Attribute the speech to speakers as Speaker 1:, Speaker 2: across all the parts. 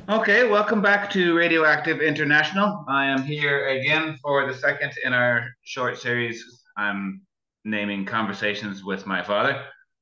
Speaker 1: Okay, welcome back to Radioactive International. I am here again for the second in our short series. I'm naming Conversations with My Father.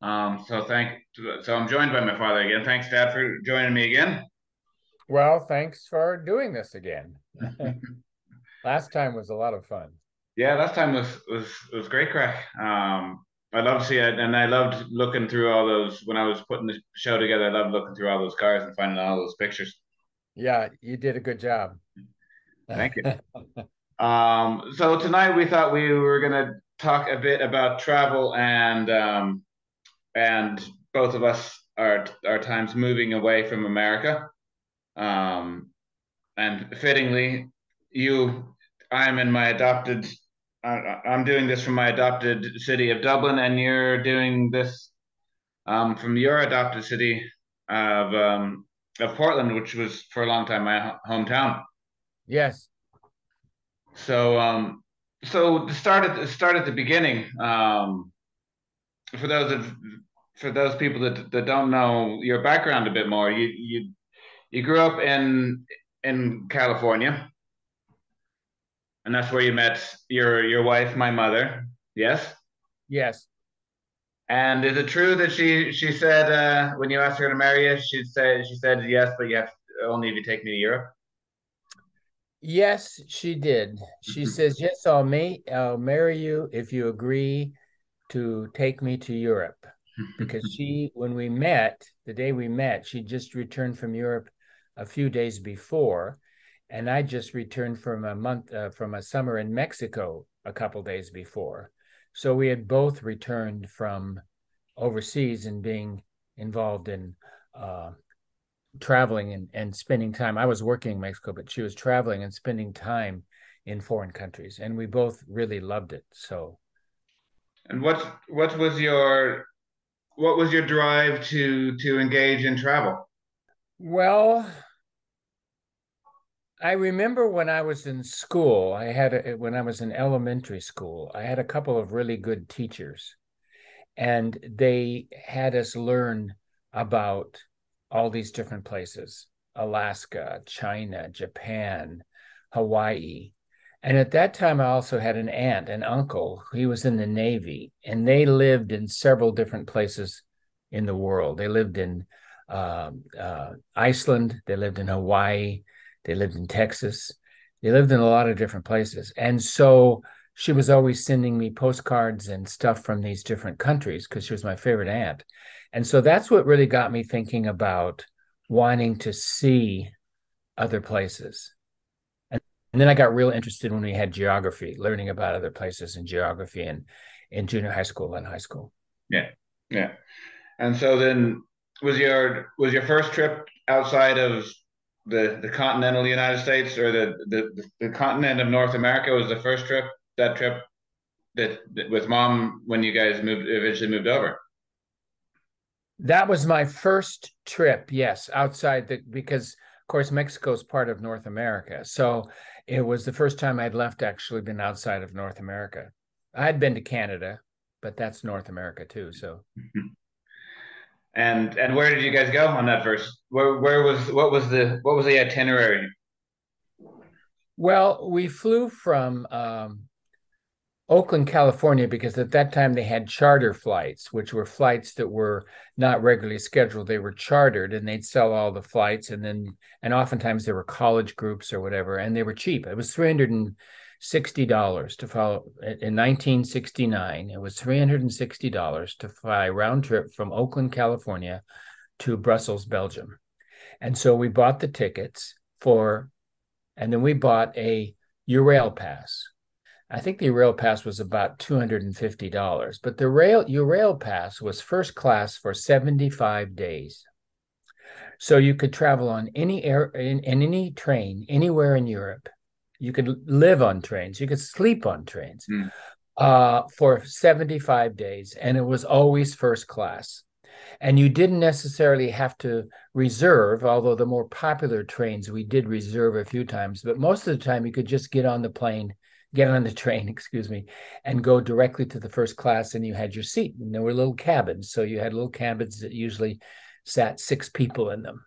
Speaker 1: So I'm joined by my father again. Thanks, Dad, for joining me again.
Speaker 2: Well, thanks for doing this again. Last time was a lot of fun.
Speaker 1: Yeah, last time was great crack. I loved seeing it, and I loved looking through all those when I was putting the show together. I loved looking through all those cars and finding all those pictures.
Speaker 2: Yeah, you did a good job.
Speaker 1: Thank you. So tonight we thought we were gonna talk a bit about travel and both of us our times moving away from America. Um, and fittingly, you, I'm in my adopted. I'm doing this from my adopted city of Dublin, and you're doing this from your adopted city of Portland, which was for a long time my hometown.
Speaker 2: Yes.
Speaker 1: So so to start at the beginning. For those of for those people that don't know your background a bit more, you grew up in California, and that's where you met your wife, my mother. Yes.
Speaker 2: Yes.
Speaker 1: And is it true that she said when you asked her to marry you, she said yes, but you have only if you take me to Europe?
Speaker 2: Yes, she did. She says, "Yes, I'll marry you if you agree to take me to Europe." Because when we met, the day we met, she just returned from Europe a few days before, and I just returned from from a summer in Mexico a couple days before. So we had both returned from overseas and being involved in uh, traveling and spending time. I was working in Mexico, but she was traveling and spending time in foreign countries, and we both really loved it. So,
Speaker 1: And what was your drive to engage in travel?
Speaker 2: well, I remember when I was in school, when I was in elementary school, I had a couple of really good teachers, and they had us learn about all these different places: Alaska, China, Japan, Hawaii. And at that time, I also had an aunt and uncle. He was in the Navy, and they lived in several different places in the world. They lived in Iceland, they lived in Hawaii, they lived in Texas, they lived in a lot of different places. And so she was always sending me postcards and stuff from these different countries because she was my favorite aunt. And so that's what really got me thinking about wanting to see other places. And then I got real interested when we had geography, learning about other places in geography and in junior high school and high school.
Speaker 1: Yeah, yeah. And so then was your first trip outside of the continental United States or the continent of North America was the first trip that trip that with mom when you guys moved eventually moved over.
Speaker 2: That was my first trip, yes, because of course Mexico is part of North America. So it was the first time I'd left actually been outside of North America. I had been to Canada, but that's North America too. So
Speaker 1: And where did you guys go on that first? Where was what was the itinerary?
Speaker 2: well, we flew from Oakland, California, because at that time they had charter flights, which were flights that were not regularly scheduled. They were chartered and they'd sell all the flights. And oftentimes there were college groups or whatever, and they were cheap. It was $360 to follow in 1969. It was $360 to fly round trip from Oakland, California to Brussels, Belgium. And so we bought the tickets and then we bought a Eurail pass. I think the Eurail Pass was about $250, but the Eurail Pass was first class for 75 days. So you could travel on any in any train anywhere in Europe. You could live on trains. You could sleep on trains
Speaker 1: Hmm.
Speaker 2: for 75 days, and it was always first class. And you didn't necessarily have to reserve, although the more popular trains we did reserve a few times, but most of the time you could just get on the train, excuse me, and go directly to the first class and you had your seat. And there were little cabins. So you had little cabins that usually sat six people in them.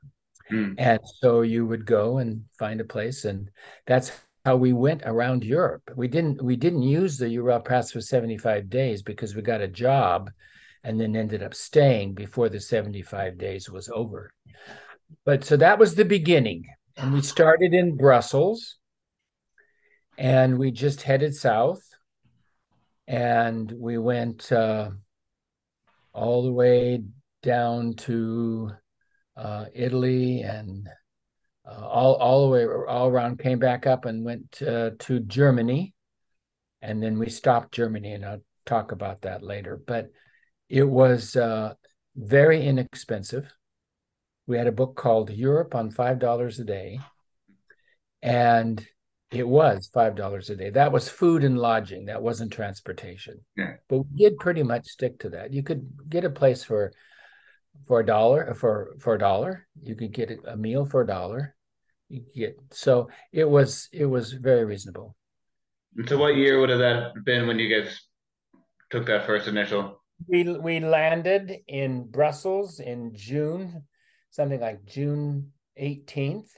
Speaker 1: Mm.
Speaker 2: And so you would go and find a place, and that's how we went around Europe. We didn't use the Ural Pass for 75 days because we got a job and then ended up staying before the 75 days was over. But so that was the beginning. And we started in Brussels and we just headed south and we went all the way down to Italy and all the way all around, came back up and went to Germany. And then we stopped Germany, and I'll talk about that later. But it was very inexpensive. We had a book called Europe on $5 a day, and it was $5 a day. That was food and lodging. That wasn't transportation.
Speaker 1: Yeah.
Speaker 2: But we did pretty much stick to that. You could get a place for a dollar for a dollar. You could get a meal for a dollar. You could get so it was very reasonable.
Speaker 1: And so what year would have that been when you guys took that first initial?
Speaker 2: We landed in Brussels in June, something like June 18th,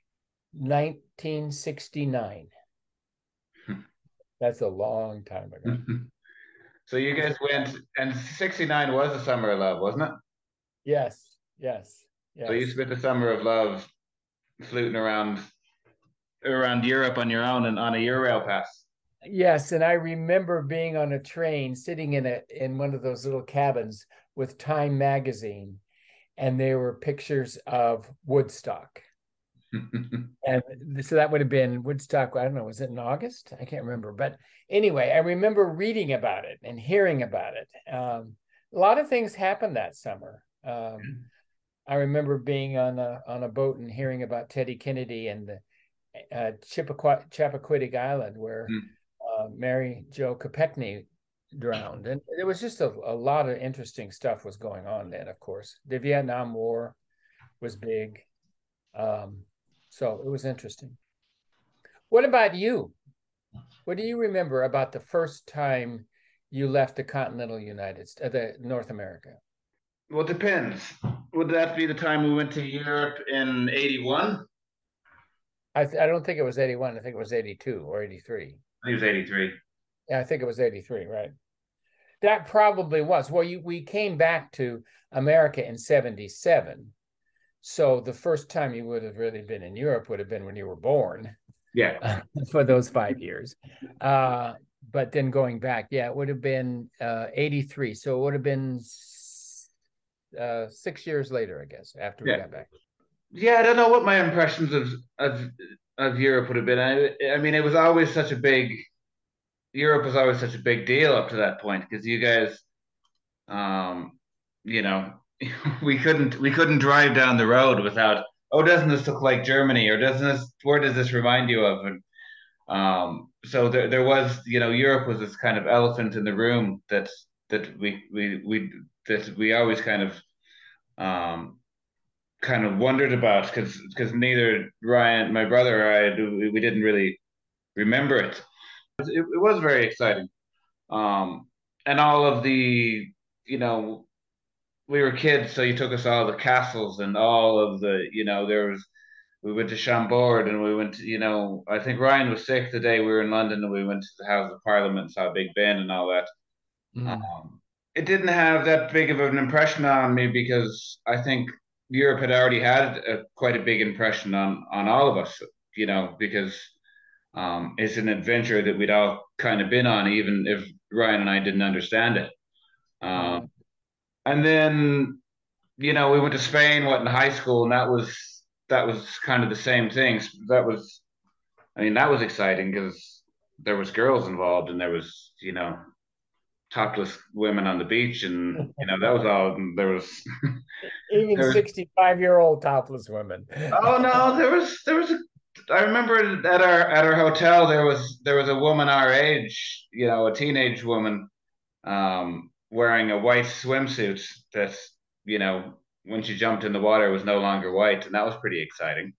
Speaker 2: 1969. That's a long time ago.
Speaker 1: So you guys went, and 69 was the summer of love, wasn't it?
Speaker 2: Yes, yes,
Speaker 1: So you
Speaker 2: yes.
Speaker 1: spent the summer of love fluting around Europe on your own and on a Eurail pass.
Speaker 2: Yes, and I remember being on a train sitting in one of those little cabins with Time magazine, and there were pictures of Woodstock. And so that would have been Woodstock. I don't know, was it in August? I can't remember. But anyway, I remember reading about it and hearing about it. A lot of things happened that summer. I remember being on a boat and hearing about Teddy Kennedy and the Chappaquiddick Island, where Mary Jo Kopechne drowned, and there was just a lot of interesting stuff was going on then. Of course, the Vietnam War was big, so it was interesting. What about you? What do you remember about the first time you left the continental United States, the North America?
Speaker 1: Well, it depends. Would that be the time we went to Europe in 81?
Speaker 2: I don't think it was 81. I think it was 82 or 83.
Speaker 1: I think it was 83.
Speaker 2: Yeah, I think it was 83, right? That probably was. Well, we came back to America in 77. So the first time you would have really been in Europe would have been when you were born
Speaker 1: Yeah.
Speaker 2: for those 5 years. But then going back, yeah, it would have been 83. So it would have been 6 years later, I guess, after we
Speaker 1: Yeah.
Speaker 2: got back.
Speaker 1: Yeah, I don't know what my impressions of Europe would have been. I mean, it was always such a big Europe was always such a big deal up to that point because you guys, um, you know, we couldn't drive down the road without, oh, doesn't this look like Germany, or doesn't this, where does this remind you of? And so there was, Europe was this kind of elephant in the room that we always kind of wondered about because neither Ryan, my brother, or I, we didn't really remember it. It was very exciting. Um, and all of you know, we were kids, so you took us all the castles and all of we went to Chambord and we went to, I think Ryan was sick the day we were in London and we went to the House of Parliament and saw Big Ben and all that.
Speaker 2: Mm.
Speaker 1: Um, it didn't have that big of an impression on me because I think Europe had already had quite a big impression on all of us, because it's an adventure that we'd all kind of been on, even if Ryan and I didn't understand it.
Speaker 2: Mm.
Speaker 1: And then, we went to Spain, in high school, and that was kind of the same thing. That was exciting because there was girls involved, and there was, topless women on the beach, and that was all. And there was,
Speaker 2: Even
Speaker 1: there was.
Speaker 2: 65-year-old topless women.
Speaker 1: Oh no, there was a. I remember at our hotel there was a woman our age, a teenage woman, wearing a white swimsuit that, you know, when she jumped in the water was no longer white, and that was pretty exciting.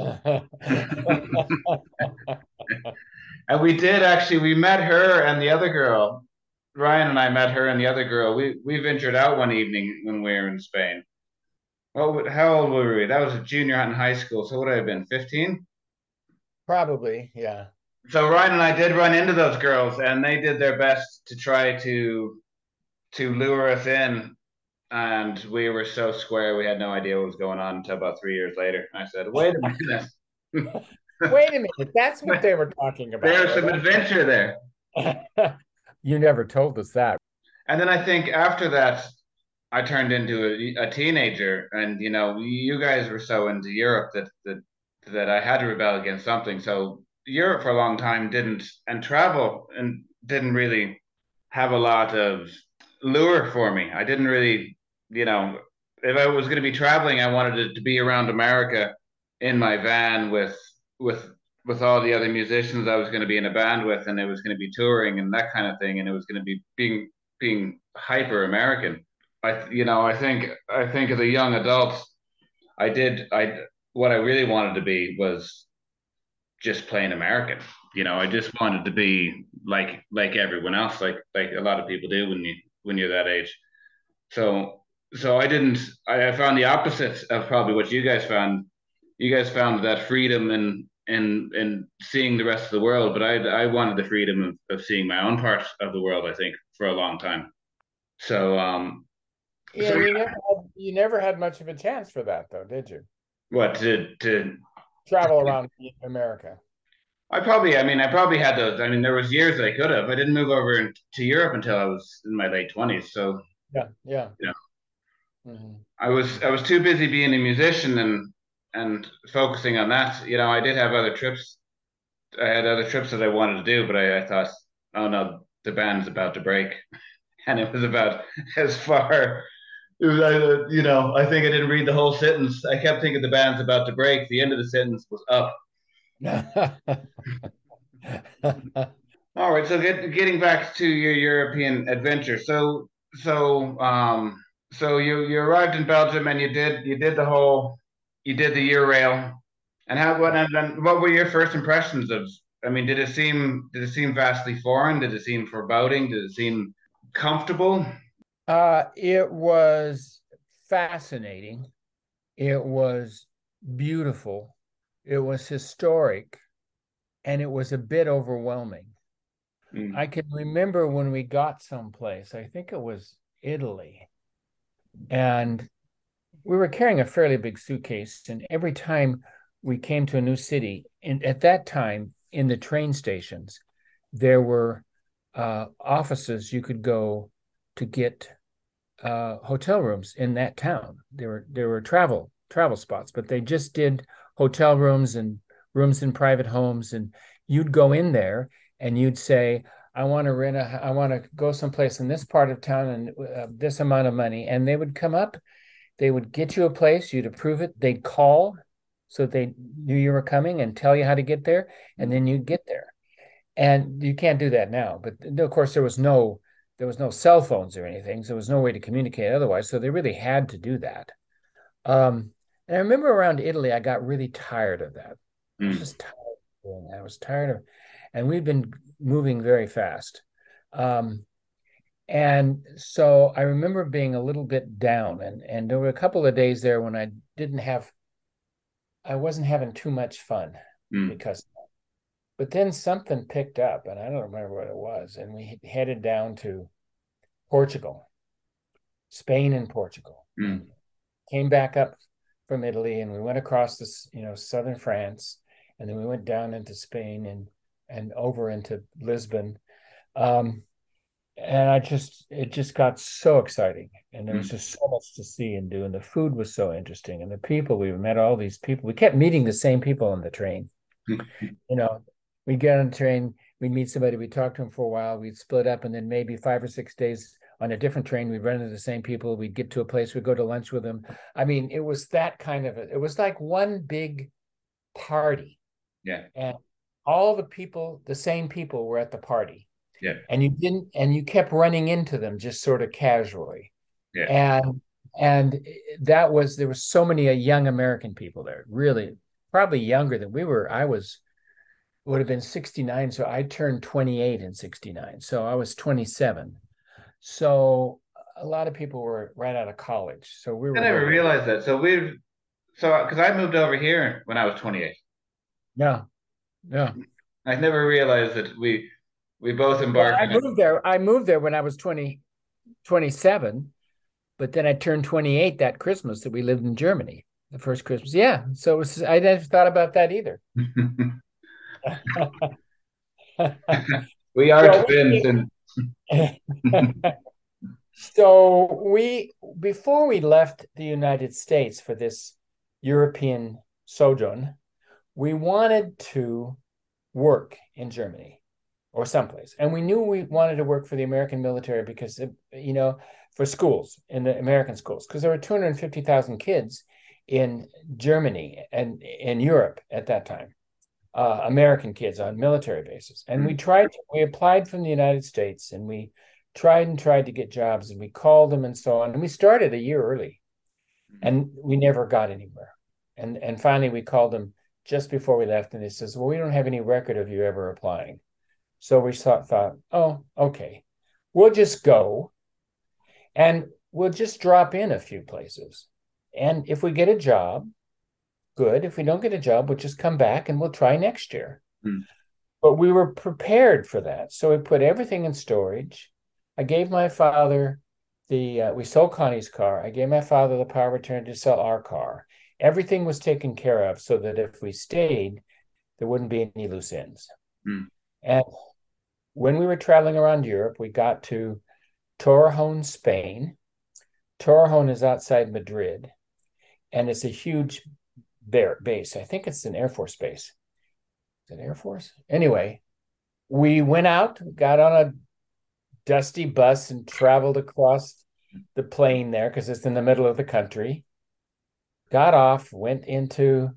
Speaker 1: And we met her and the other girl. Ryan and I met her and the other girl. We ventured out one evening when we were in Spain. Well, how old were we? That was a junior in high school. So what would I have been, 15?
Speaker 2: Probably, yeah.
Speaker 1: So Ryan and I did run into those girls, and they did their best to try to lure us in. And we were so square, we had no idea what was going on until about 3 years later. I said, "Wait a minute,
Speaker 2: Wait a minute, that's what they were talking about,
Speaker 1: there's
Speaker 2: was
Speaker 1: some adventure there."
Speaker 2: it? You never told us that.
Speaker 1: And then I think after that, I turned into a teenager, and you guys were so into Europe that I had to rebel against something. So Europe for a long time didn't, and travel and didn't really have a lot of lure for me. I didn't really, you know, if I was going to be traveling, I wanted it to be around America in my van with with all the other musicians I was going to be in a band with, and it was going to be touring and that kind of thing, and it was going to be being hyper American. I think as a young adult, I what I really wanted to be was just plain American. I just wanted to be like everyone else, like a lot of people do when you're that age. So so I didn't. I found the opposite of probably what you guys found. You guys found that freedom in seeing the rest of the world, but I wanted the freedom of seeing my own part of the world. I think for a long time. So
Speaker 2: Yeah,
Speaker 1: so
Speaker 2: and you never had much of a chance for that though, did you?
Speaker 1: what to
Speaker 2: Travel around America.
Speaker 1: I probably had those. I mean, there was years that I could have. I didn't move over to Europe until I was in my late 20s. So,
Speaker 2: Yeah, yeah.
Speaker 1: you know,
Speaker 2: Mhm.
Speaker 1: I was too busy being a musician and focusing on that. I did have other trips. I had other trips that I wanted to do, but I thought, oh no, the band's about to break, and it was about as far. It was, I think I didn't read the whole sentence. I kept thinking the band's about to break. The end of the sentence was up. All right, so getting back to your European adventure. So you arrived in Belgium and you did the Eurail. And what were your first impressions of? I mean, did it seem vastly foreign? Did it seem foreboding? Did it seem comfortable?
Speaker 2: It was fascinating. It was beautiful. It was historic, and it was a bit overwhelming. I
Speaker 1: Mm,
Speaker 2: can remember when we got someplace, I think it was Italy, and we were carrying a fairly big suitcase. And every time we came to a new city, and at that time in the train stations, there were offices you could go to get hotel rooms in that town. There were travel spots, but they just did hotel rooms and rooms in private homes, and you'd go in there and you'd say, I want to go someplace in this part of town and this amount of money, and they would come up, they would get you a place, you'd approve it, they'd call so they knew you were coming and tell you how to get there, and then you'd get there. And you can't do that now. But of course, there was no cell phones or anything, so there was no way to communicate otherwise. So they really had to do that. And I remember around Italy, I got really tired of that. I was
Speaker 1: mm,
Speaker 2: just tired of doing that. I was tired of, and we'd been moving very fast. Um, and so I remember being a little bit down, and there were a couple of days there when I wasn't having too much fun
Speaker 1: mm,
Speaker 2: because, but then something picked up, and I don't remember what it was, and we headed down to Portugal, Spain and Portugal, and
Speaker 1: mm.
Speaker 2: came back up from Italy, and we went across this, southern France, and then we went down into Spain and over into Lisbon. Um, and it just got so exciting, and there was
Speaker 1: Mm.
Speaker 2: just so much to see and do, and the food was so interesting, and the people, we met all these people. We kept meeting the same people on the train. you know, we get on the train, we'd meet somebody, we'd talk to them for a while, we'd split up, and then maybe 5 or 6 days on a different train, we'd run into the same people, we'd get to a place, we'd go to lunch with them. I mean, it was that kind of it was like one big party,
Speaker 1: Yeah,
Speaker 2: and all the people, the same people were at the party,
Speaker 1: yeah,
Speaker 2: and you kept running into them just sort of casually.
Speaker 1: yeah.
Speaker 2: And and there was so many young American people there, really probably younger than we were. I was would have been 69. So I turned 28 in 69. So I was 27. So a lot of people were right out of college, so we
Speaker 1: I
Speaker 2: were
Speaker 1: never
Speaker 2: very lucky.
Speaker 1: realized that. So because I moved over here when I was 28.
Speaker 2: Yeah, yeah.
Speaker 1: I never realized that we both
Speaker 2: Well,
Speaker 1: embarked
Speaker 2: I
Speaker 1: on it.
Speaker 2: moved there. I moved there when I was 27, but then I turned 28 that Christmas that we lived in Germany, the first Christmas. Yeah, so I never thought about that either.
Speaker 1: We are
Speaker 2: So
Speaker 1: twins, and
Speaker 2: so we before we left the United States for this European sojourn, we wanted to work in Germany or someplace. And we knew we wanted to work for the American military because, for schools, in the American schools, because there were 250,000 kids in Germany and in Europe at that time, American kids on military bases. And we applied from the United States, and we tried to get jobs, and we called them and so on. And we started a year early, and we never got anywhere. And finally we called them just before we left, and they says, well, we don't have any record of you ever applying. So we thought, oh, okay, we'll just go and we'll just drop in a few places. And if we get a job, good. If we don't get a job, we'll just come back and we'll try next year.
Speaker 1: mm,
Speaker 2: But we were prepared for that. So we put everything in storage. I gave my father we sold Connie's car. I gave my father the power of attorney to sell our car. Everything was taken care of so that if we stayed, there wouldn't be any loose ends.
Speaker 1: mm,
Speaker 2: And when we were traveling around Europe, we got to Torrejon, Spain. Torrejon is outside Madrid, and it's a huge base. I think it's an Air Force base. Is it Air Force? Anyway, we went out, got on a dusty bus, and traveled across the plain there because it's in the middle of the country. Got off, went into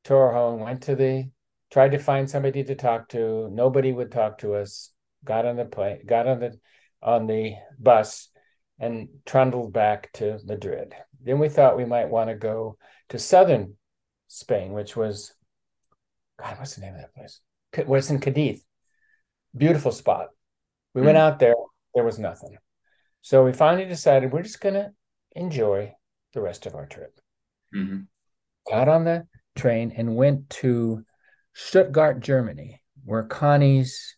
Speaker 2: Torrejon, tried to find somebody to talk to. Nobody would talk to us. Got on the plane, got on the bus, and trundled back to Madrid. Then we thought we might want to go to southern Spain, which was, God, what's the name of that place? Was in Cadiz. Beautiful spot. We went
Speaker 1: mm,
Speaker 2: out there. There was nothing. So we finally decided we're just going to enjoy the rest of our trip.
Speaker 1: mm,
Speaker 2: Got on the train and went to Stuttgart, Germany, where Connie's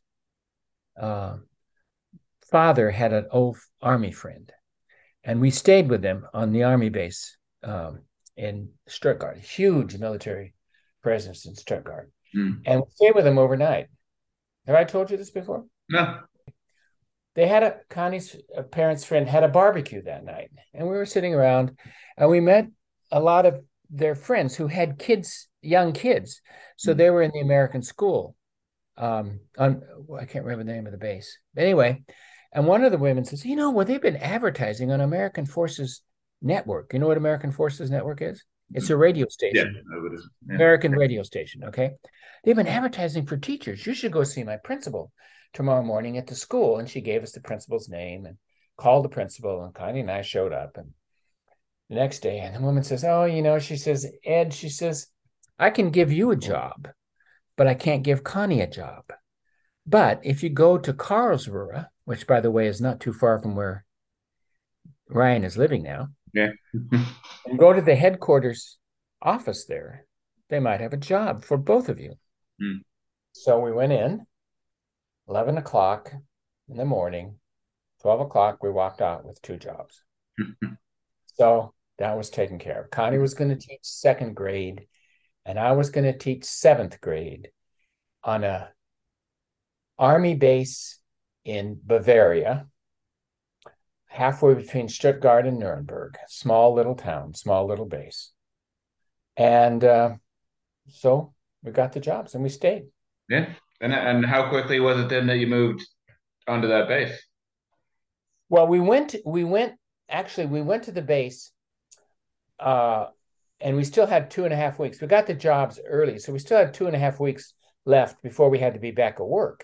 Speaker 2: father had an old army friend. And we stayed with them on the army base in Stuttgart, huge military presence in Stuttgart.
Speaker 1: mm.
Speaker 2: And we stayed with them overnight. Have I told you this before?
Speaker 1: No.
Speaker 2: They had Connie's parents' friend had a barbecue that night. And we were sitting around and we met a lot of their friends who had kids, young kids. So
Speaker 1: Mm,
Speaker 2: they were in the American school. I can't remember the name of the base. Anyway, and one of the women says, well, they've been advertising on American Forces Network. You know what American Forces Network is? It's a radio
Speaker 1: yeah,
Speaker 2: station,
Speaker 1: it is. Yeah.
Speaker 2: American radio station. Okay. They've been advertising for teachers. You should go see my principal tomorrow morning at the school. And she gave us the principal's name and called the principal, and Connie and I showed up. And the next day, and the woman says, she says, Ed, she says, I can give you a job, but I can't give Connie a job. But if you go to Karlsruhe, which, by the way, is not too far from where Ryan is living now,
Speaker 1: Yeah.
Speaker 2: and go to the headquarters office there, they might have a job for both of you.
Speaker 1: Mm.
Speaker 2: So we went in, 11 o'clock in the morning, 12 o'clock, we walked out with 2 jobs. So that was taken care of. Connie was going to teach 2nd grade, and I was going to teach 7th grade on a army base in Bavaria, halfway between Stuttgart and Nuremberg. Small little town, small little base. And so we got the jobs and we stayed.
Speaker 1: Yeah. And how quickly was it then that you moved onto that base?
Speaker 2: Well, we went to the base, and we still had 2.5 weeks. We got the jobs early, so we still had 2.5 weeks left before we had to be back to work.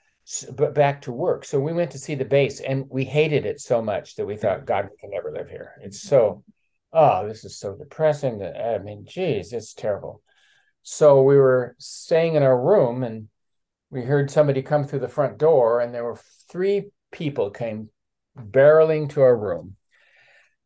Speaker 2: So we went to see the base, and we hated it so much that we thought, God, we can never live here. It's so, this is so depressing. I mean, geez, it's terrible. So we were staying in our room, and we heard somebody come through the front door, and there were 3 people came barreling to our room.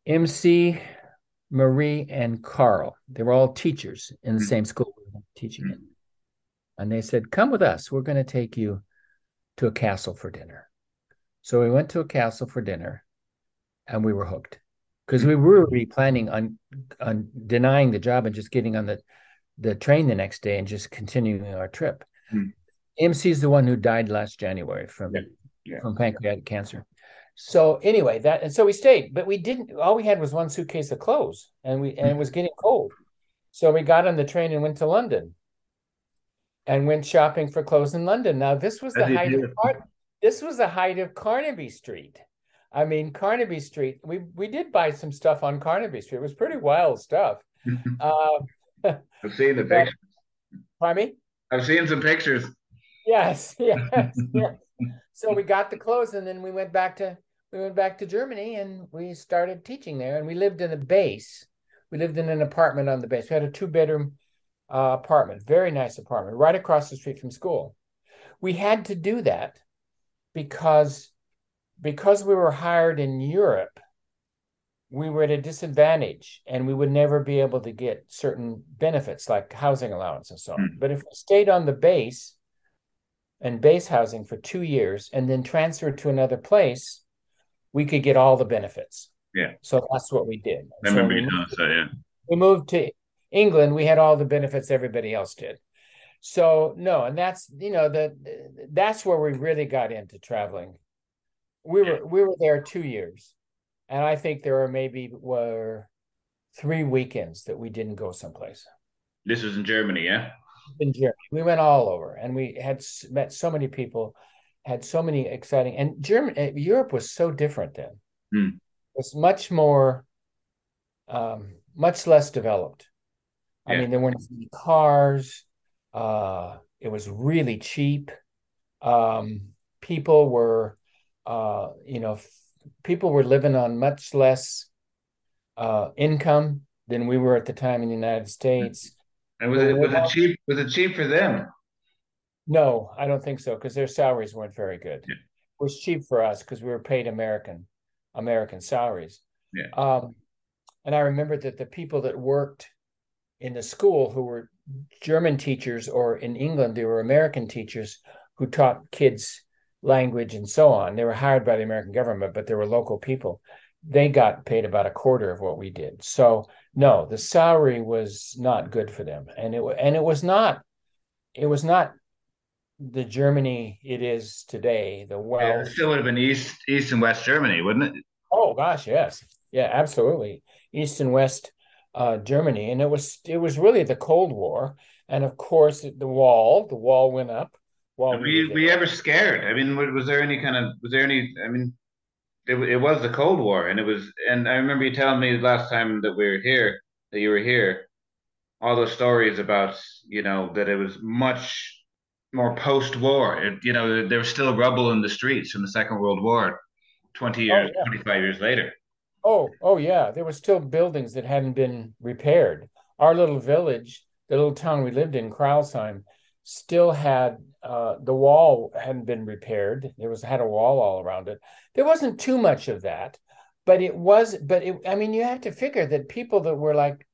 Speaker 2: MC, Marie, and Carl. They were all teachers in the same school teaching it. And they said, come with us. We're going to take you to a castle for dinner. So we went to a castle for dinner and we were hooked because we were really planning on denying the job and just getting on the train the next day and just continuing our trip. MC is the one who died last January from pancreatic cancer. So anyway, so we stayed, but we didn't. All we had was one suitcase of clothes, and it was getting cold. So we got on the train and went to London, and went shopping for clothes in London. Now this was the height of Carnaby Street. I mean, Carnaby Street. We did buy some stuff on Carnaby Street. It was pretty wild stuff.
Speaker 1: I've seen the pictures.
Speaker 2: Pardon me?
Speaker 1: I've seen some pictures.
Speaker 2: Yes. So we got the clothes, and then we went back to Germany, and we started teaching there. And we lived in a base. We lived in an apartment on the base. We had a 2-bedroom apartment, very nice apartment, right across the street from school. We had to do that because we were hired in Europe. We were at a disadvantage, and we would never be able to get certain benefits like housing allowance and so on. But if we stayed on the base and base housing for 2 years and then transferred to another place, we could get all the benefits.
Speaker 1: Yeah.
Speaker 2: So that's what we did.
Speaker 1: I remember you telling us that, yeah.
Speaker 2: We moved to England. We had all the benefits everybody else did. So no, and that's, that's where we really got into traveling. We were there 2 years. And I think there were 3 weekends that we didn't go someplace.
Speaker 1: This was in Germany, yeah?
Speaker 2: In Germany. We went all over, and we had met so many people, had so many exciting, and Europe was so different then. It was much more, much less developed. I mean, there weren't any cars. It was really cheap. People were, people were living on much less income than we were at the time in the United States.
Speaker 1: And was it cheap? Was it cheap for them?
Speaker 2: No, I don't think so, because their salaries weren't very good.
Speaker 1: Yeah.
Speaker 2: It was cheap for us because we were paid American salaries.
Speaker 1: Yeah.
Speaker 2: And I remember that the people that worked in the school who were German teachers, or in England, they were American teachers who taught kids language and so on. They were hired by the American government, but they were local people. They got paid about a quarter of what we did. So no, the salary was not good for them, and it was not the Germany it is today. The wealth.
Speaker 1: It still would have been East and West Germany, wouldn't it?
Speaker 2: Oh gosh, yes, yeah, absolutely, East and West Germany, and it was really the Cold War, and of course the wall went up.
Speaker 1: Were you ever scared? I mean, was there any? I mean, it was the Cold War, and I remember you telling me last time that you were here, all those stories about, that it was much more post-war. There was still rubble in the streets from the Second World War, 25 years later.
Speaker 2: Oh yeah, there were still buildings that hadn't been repaired. Our little village, the little town we lived in, Krailsheim, still had the wall hadn't been repaired. Had a wall all around it. There wasn't too much of that, but I mean, you have to figure that people that were like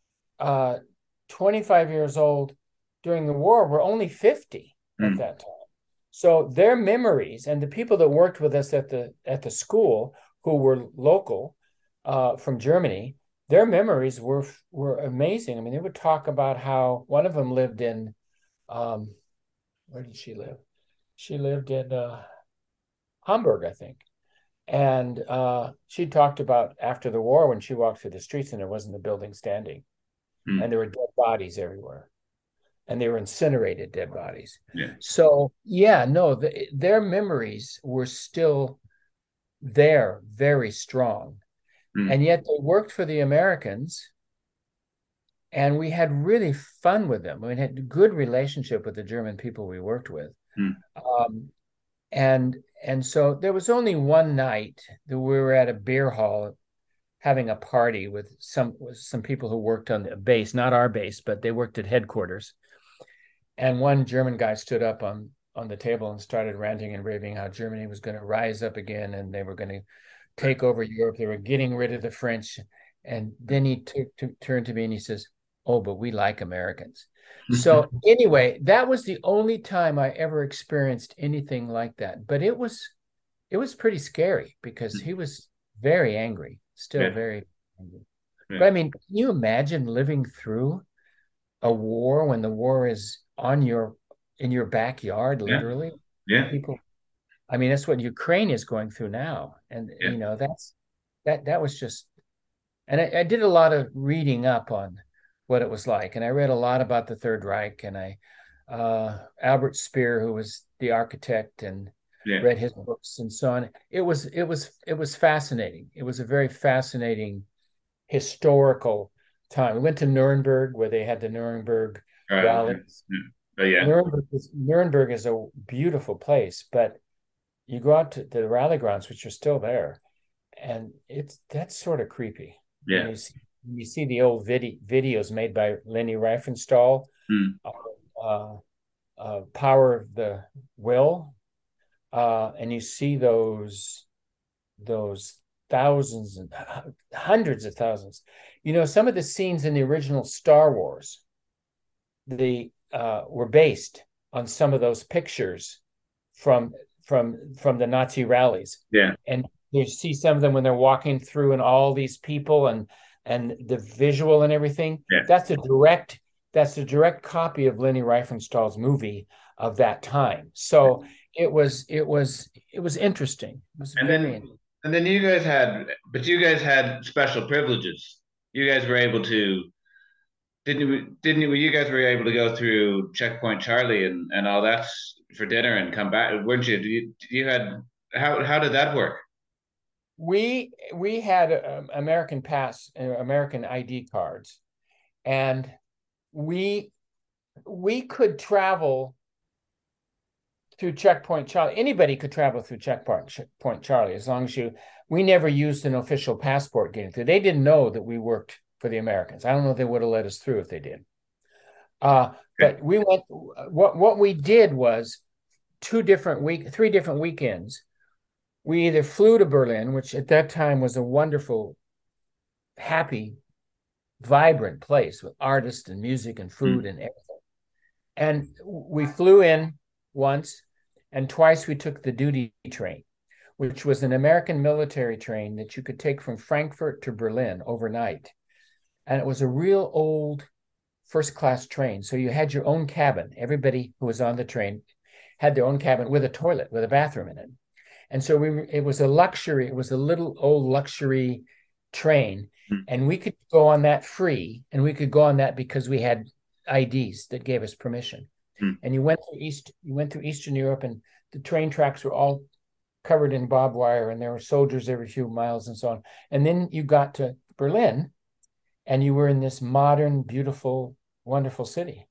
Speaker 2: 25 years old during the war were only 50 at that time. So their memories, and the people that worked with us at the school who were local from Germany, their memories were amazing. I mean, they would talk about how one of them lived in where did she live? She lived in Hamburg, I think. And she talked about after the war when she walked through the streets and there wasn't a building standing. And there were dead bodies everywhere. And they were incinerated dead bodies.
Speaker 1: Yeah.
Speaker 2: So, yeah, no, their memories were still there, very strong. And yet they worked for the Americans. And we had really fun with them. We had a good relationship with the German people we worked with. And so there was only one night that we were at a beer hall having a party with some people who worked on the base, not our base, but they worked at headquarters. And one German guy stood up on the table and started ranting and raving how Germany was going to rise up again, and they were going to take over Europe. They were getting rid of the French. And then he turned to me and he says, "Oh, but we like Americans." So anyway, that was the only time I ever experienced anything like that. But it was pretty scary because he was very angry, still
Speaker 1: Yeah,
Speaker 2: very angry.
Speaker 1: yeah,
Speaker 2: But I mean, can you imagine living through a war when the war is in your backyard,
Speaker 1: yeah,
Speaker 2: literally?
Speaker 1: yeah,
Speaker 2: People, I mean, that's what Ukraine is going through now. And
Speaker 1: yeah.
Speaker 2: that was just, and I did a lot of reading up on what it was like. And I read a lot about the Third Reich, and Albert Speer, who was the architect, and
Speaker 1: Yeah.
Speaker 2: read his books and so on. It was fascinating. It was a very fascinating historical time. We went to Nuremberg, where they had the Nuremberg
Speaker 1: All right. Okay.
Speaker 2: rallies.
Speaker 1: Yeah. But yeah,
Speaker 2: Nuremberg is a beautiful place, but you go out to the rally grounds, which are still there, and that's sort of creepy when
Speaker 1: yeah.
Speaker 2: you see the old videos made by Leni Riefenstahl,
Speaker 1: Mm.
Speaker 2: uh, Power of the Will, and you see those thousands and hundreds of thousands. Some of the scenes in the original Star Wars, they were based on some of those pictures from from the Nazi rallies,
Speaker 1: Yeah,
Speaker 2: and you see some of them when they're walking through, and all these people, and the visual and everything.
Speaker 1: yeah.
Speaker 2: That's a direct copy of Leni Riefenstahl's movie of that time. So it was interesting. It was
Speaker 1: And
Speaker 2: very
Speaker 1: then
Speaker 2: interesting.
Speaker 1: and then you guys had special privileges. You guys were able to you guys were able to go through Checkpoint Charlie and all that for dinner and come back, weren't you? You had how did that work?
Speaker 2: We had American ID cards, and we we could travel through Checkpoint Charlie. Anybody could travel through Checkpoint Charlie, as long as you. We never used an official passport getting through. They didn't know that we worked for the Americans. I don't know if they would have let us through if they did.
Speaker 1: Okay.
Speaker 2: But we went. What we did was 3 different weekends. We either flew to Berlin, which at that time was a wonderful, happy, vibrant place with artists and music and food
Speaker 1: Mm.
Speaker 2: and everything. And we flew in once, and twice we took the duty train, which was an American military train that you could take from Frankfurt to Berlin overnight. And it was a real old first class train. So you had your own cabin. Everybody who was on the train had their own cabin with a toilet, with a bathroom in it. And so it was a luxury. It was a little old luxury train,
Speaker 1: Mm.
Speaker 2: and we could go on that free, and we could go on that because we had IDs that gave us permission.
Speaker 1: Mm.
Speaker 2: And you went through Eastern Europe, and the train tracks were all covered in barbed wire, and there were soldiers every few miles and so on. And then you got to Berlin, and you were in this modern, beautiful, wonderful city.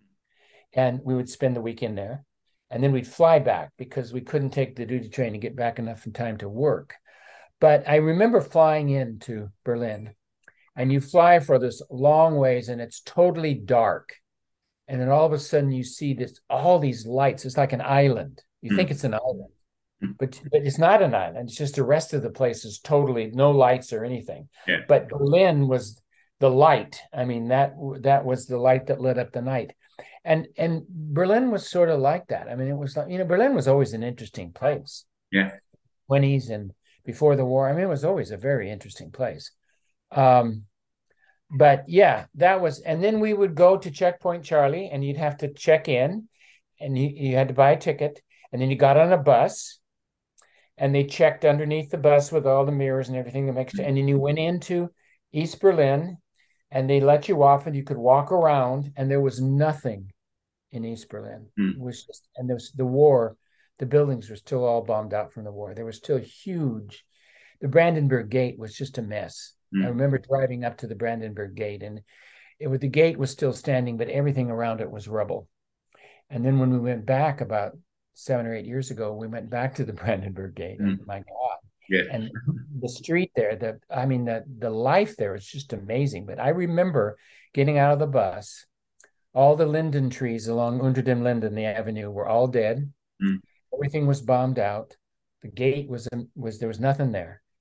Speaker 2: And we would spend the weekend there. And then we'd fly back because we couldn't take the duty train to get back enough in time to work. But I remember flying into Berlin, and you fly for this long ways, and it's totally dark. And then all of a sudden you see all these lights. It's like an island. You
Speaker 1: Mm.
Speaker 2: think it's an island,
Speaker 1: Mm.
Speaker 2: but it's not an island. It's just the rest of the place is totally no lights or anything.
Speaker 1: Yeah.
Speaker 2: But Berlin was the light. I mean, that was the light that lit up the night. And Berlin was sort of like that. I mean, it was like, Berlin was always an interesting place.
Speaker 1: Yeah.
Speaker 2: 20s and before the war. I mean, it was always a very interesting place. Um, but yeah, and then we would go to Checkpoint Charlie, and you'd have to check in, and you had to buy a ticket, and then you got on a bus, and they checked underneath the bus with all the mirrors and everything and then you went into East Berlin, and they let you off, and you could walk around, and there was nothing in East Berlin.
Speaker 1: Mm.
Speaker 2: It was just, and there was the war. The buildings were still all bombed out from the war. They were still huge. The Brandenburg Gate was just a mess. I
Speaker 1: Mm.
Speaker 2: remember driving up to the Brandenburg Gate, and the gate was still standing, but everything around it was rubble. And then when we went back about 7 or 8 years ago, we went back to the Brandenburg Gate, and
Speaker 1: Mm.
Speaker 2: my God,
Speaker 1: Yeah.
Speaker 2: and the street there, the life there is just amazing. But I remember getting out of the bus, all the linden trees along Unter den Linden, the avenue, were all dead.
Speaker 1: Mm.
Speaker 2: Everything was bombed out. The gate was there was nothing there.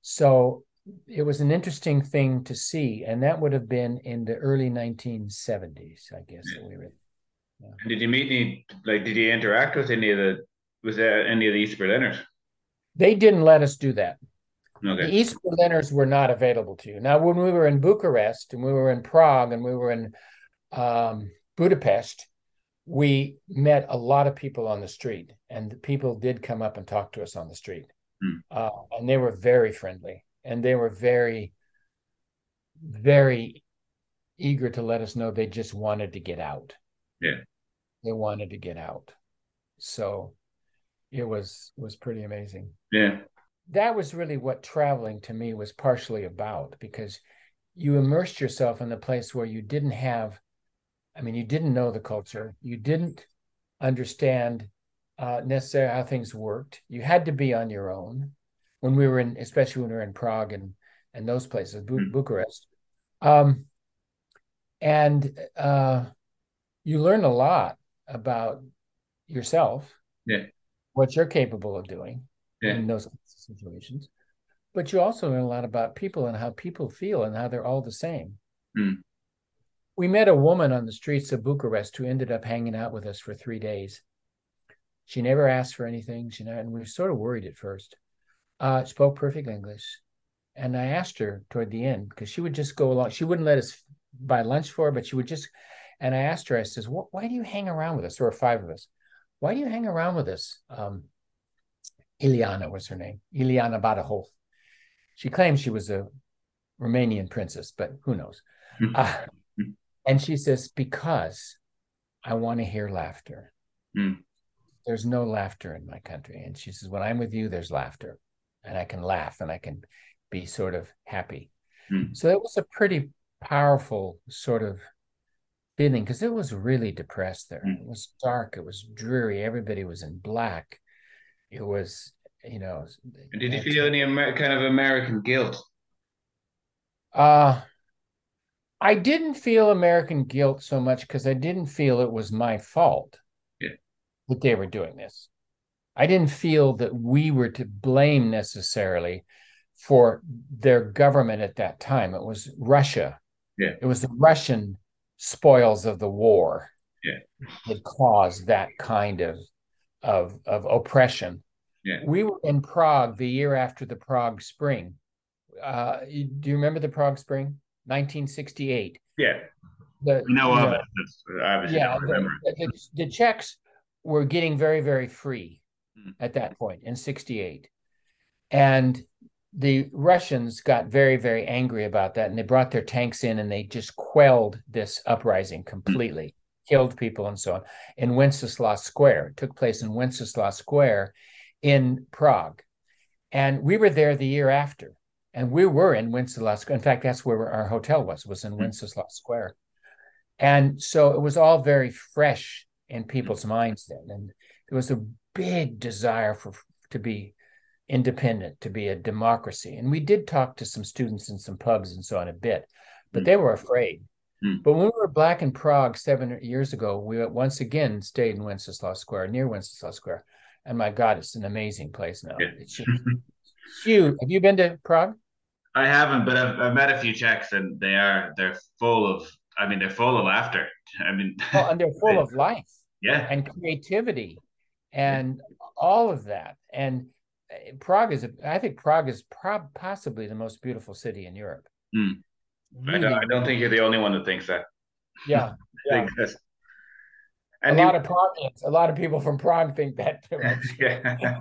Speaker 2: So it was an interesting thing to see, and that would have been in the early 1970s, I guess, that
Speaker 1: Yeah.
Speaker 2: we were. Yeah.
Speaker 1: And did you meet any, like, did you interact with any of the, was there any of the East Berliners?
Speaker 2: They didn't let us do that. The
Speaker 1: Okay.
Speaker 2: East Berliners were not available to you. Now, when we were in Bucharest and we were in Prague and we were in Budapest, we met a lot of people on the street, and the people did come up and talk to us on the street.
Speaker 1: Hmm.
Speaker 2: And they were very friendly, and they were very, very eager to let us know they just wanted to get out.
Speaker 1: Yeah.
Speaker 2: They wanted to get out. So it was pretty amazing.
Speaker 1: Yeah.
Speaker 2: That was really what traveling to me was partially about, because you immersed yourself in a place where you didn't have, I mean, you didn't know the culture, you didn't understand necessarily how things worked. You had to be on your own when we were in, especially when we were in Prague and those places,
Speaker 1: Hmm.
Speaker 2: Bucharest. Um, and you learn a lot about yourself,
Speaker 1: Yeah.
Speaker 2: what you're capable of doing
Speaker 1: Yeah.
Speaker 2: in those situations. But you also learn a lot about people and how people feel and how they're all the same.
Speaker 1: Hmm.
Speaker 2: We met a woman on the streets of Bucharest who ended up hanging out with us for 3 days. She never asked for anything. And we were sort of worried at first. Spoke perfect English. And I asked her toward the end, because she would just go along. She wouldn't let us buy lunch for her, but she would just, and I asked her, I says, why do you hang around with us? There were five of us. Why do you hang around with us? Ileana was her name, Ileana Badajoz. She claims she was a Romanian princess, but who knows?
Speaker 1: Hmm.
Speaker 2: Uh, and she says, because I want to hear laughter.
Speaker 1: Hmm.
Speaker 2: There's no laughter in my country. And she says, when I'm with you, there's laughter. And I can laugh and I can be sort of happy.
Speaker 1: Hmm.
Speaker 2: So it was a pretty powerful sort of feeling, because it was really depressed there.
Speaker 1: Hmm.
Speaker 2: It was dark. It was dreary. Everybody was in black. It was, you know,
Speaker 1: And did you
Speaker 2: at,
Speaker 1: feel any kind of American guilt?
Speaker 2: uh, I didn't feel American guilt so much because I didn't feel it was my fault
Speaker 1: Yeah.
Speaker 2: that they were doing this. I didn't feel that we were to blame necessarily for their government at that time. It was Russia.
Speaker 1: Yeah.
Speaker 2: It was the Russian spoils of the war
Speaker 1: Yeah.
Speaker 2: that caused that kind of oppression.
Speaker 1: Yeah.
Speaker 2: We were in Prague the year after the Prague Spring. Do you remember the Prague Spring? 1968.
Speaker 1: Yeah.
Speaker 2: The
Speaker 1: I know
Speaker 2: you
Speaker 1: of
Speaker 2: know
Speaker 1: it. That's, I obviously
Speaker 2: yeah
Speaker 1: don't remember
Speaker 2: the Czechs were getting very, very free
Speaker 1: it.
Speaker 2: at that point in 68. And the Russians got very, very angry about that. And they brought their tanks in and they just quelled this uprising
Speaker 1: Hmm.
Speaker 2: completely, killed people and so on in Wenceslas Square. It took place in Wenceslas Square in Prague. And we were there the year after. And we were in Wenceslas. In fact, that's where our hotel was in
Speaker 1: Hmm.
Speaker 2: Wenceslas Square. And so it was all very fresh in people's minds then. And there was a big desire to be independent, to be a democracy. And we did talk to some students in some pubs and so on a bit, but
Speaker 1: Hmm.
Speaker 2: they were afraid.
Speaker 1: Hmm.
Speaker 2: But when we were back in Prague 7 years ago, we once again stayed in Wenceslas Square, near Wenceslas Square. And my God, it's an amazing place now.
Speaker 1: Yeah.
Speaker 2: It's just huge. Have you been to Prague?
Speaker 1: I haven't, but I've met a few Czechs, and they're full of. I mean, they're full of laughter. I mean,
Speaker 2: Oh, and they're full of life
Speaker 1: yeah,
Speaker 2: and creativity
Speaker 1: yeah.
Speaker 2: and all of that. And Prague I think Prague is possibly the most beautiful city in Europe.
Speaker 1: Hmm.
Speaker 2: Really,
Speaker 1: I don't
Speaker 2: really,
Speaker 1: think you're the only one that thinks that.
Speaker 2: yeah,
Speaker 1: I
Speaker 2: yeah.
Speaker 1: think that's,
Speaker 2: A
Speaker 1: and you,
Speaker 2: lot of Pragueans, a lot of people from Prague think that too, I'm sure.
Speaker 1: yeah,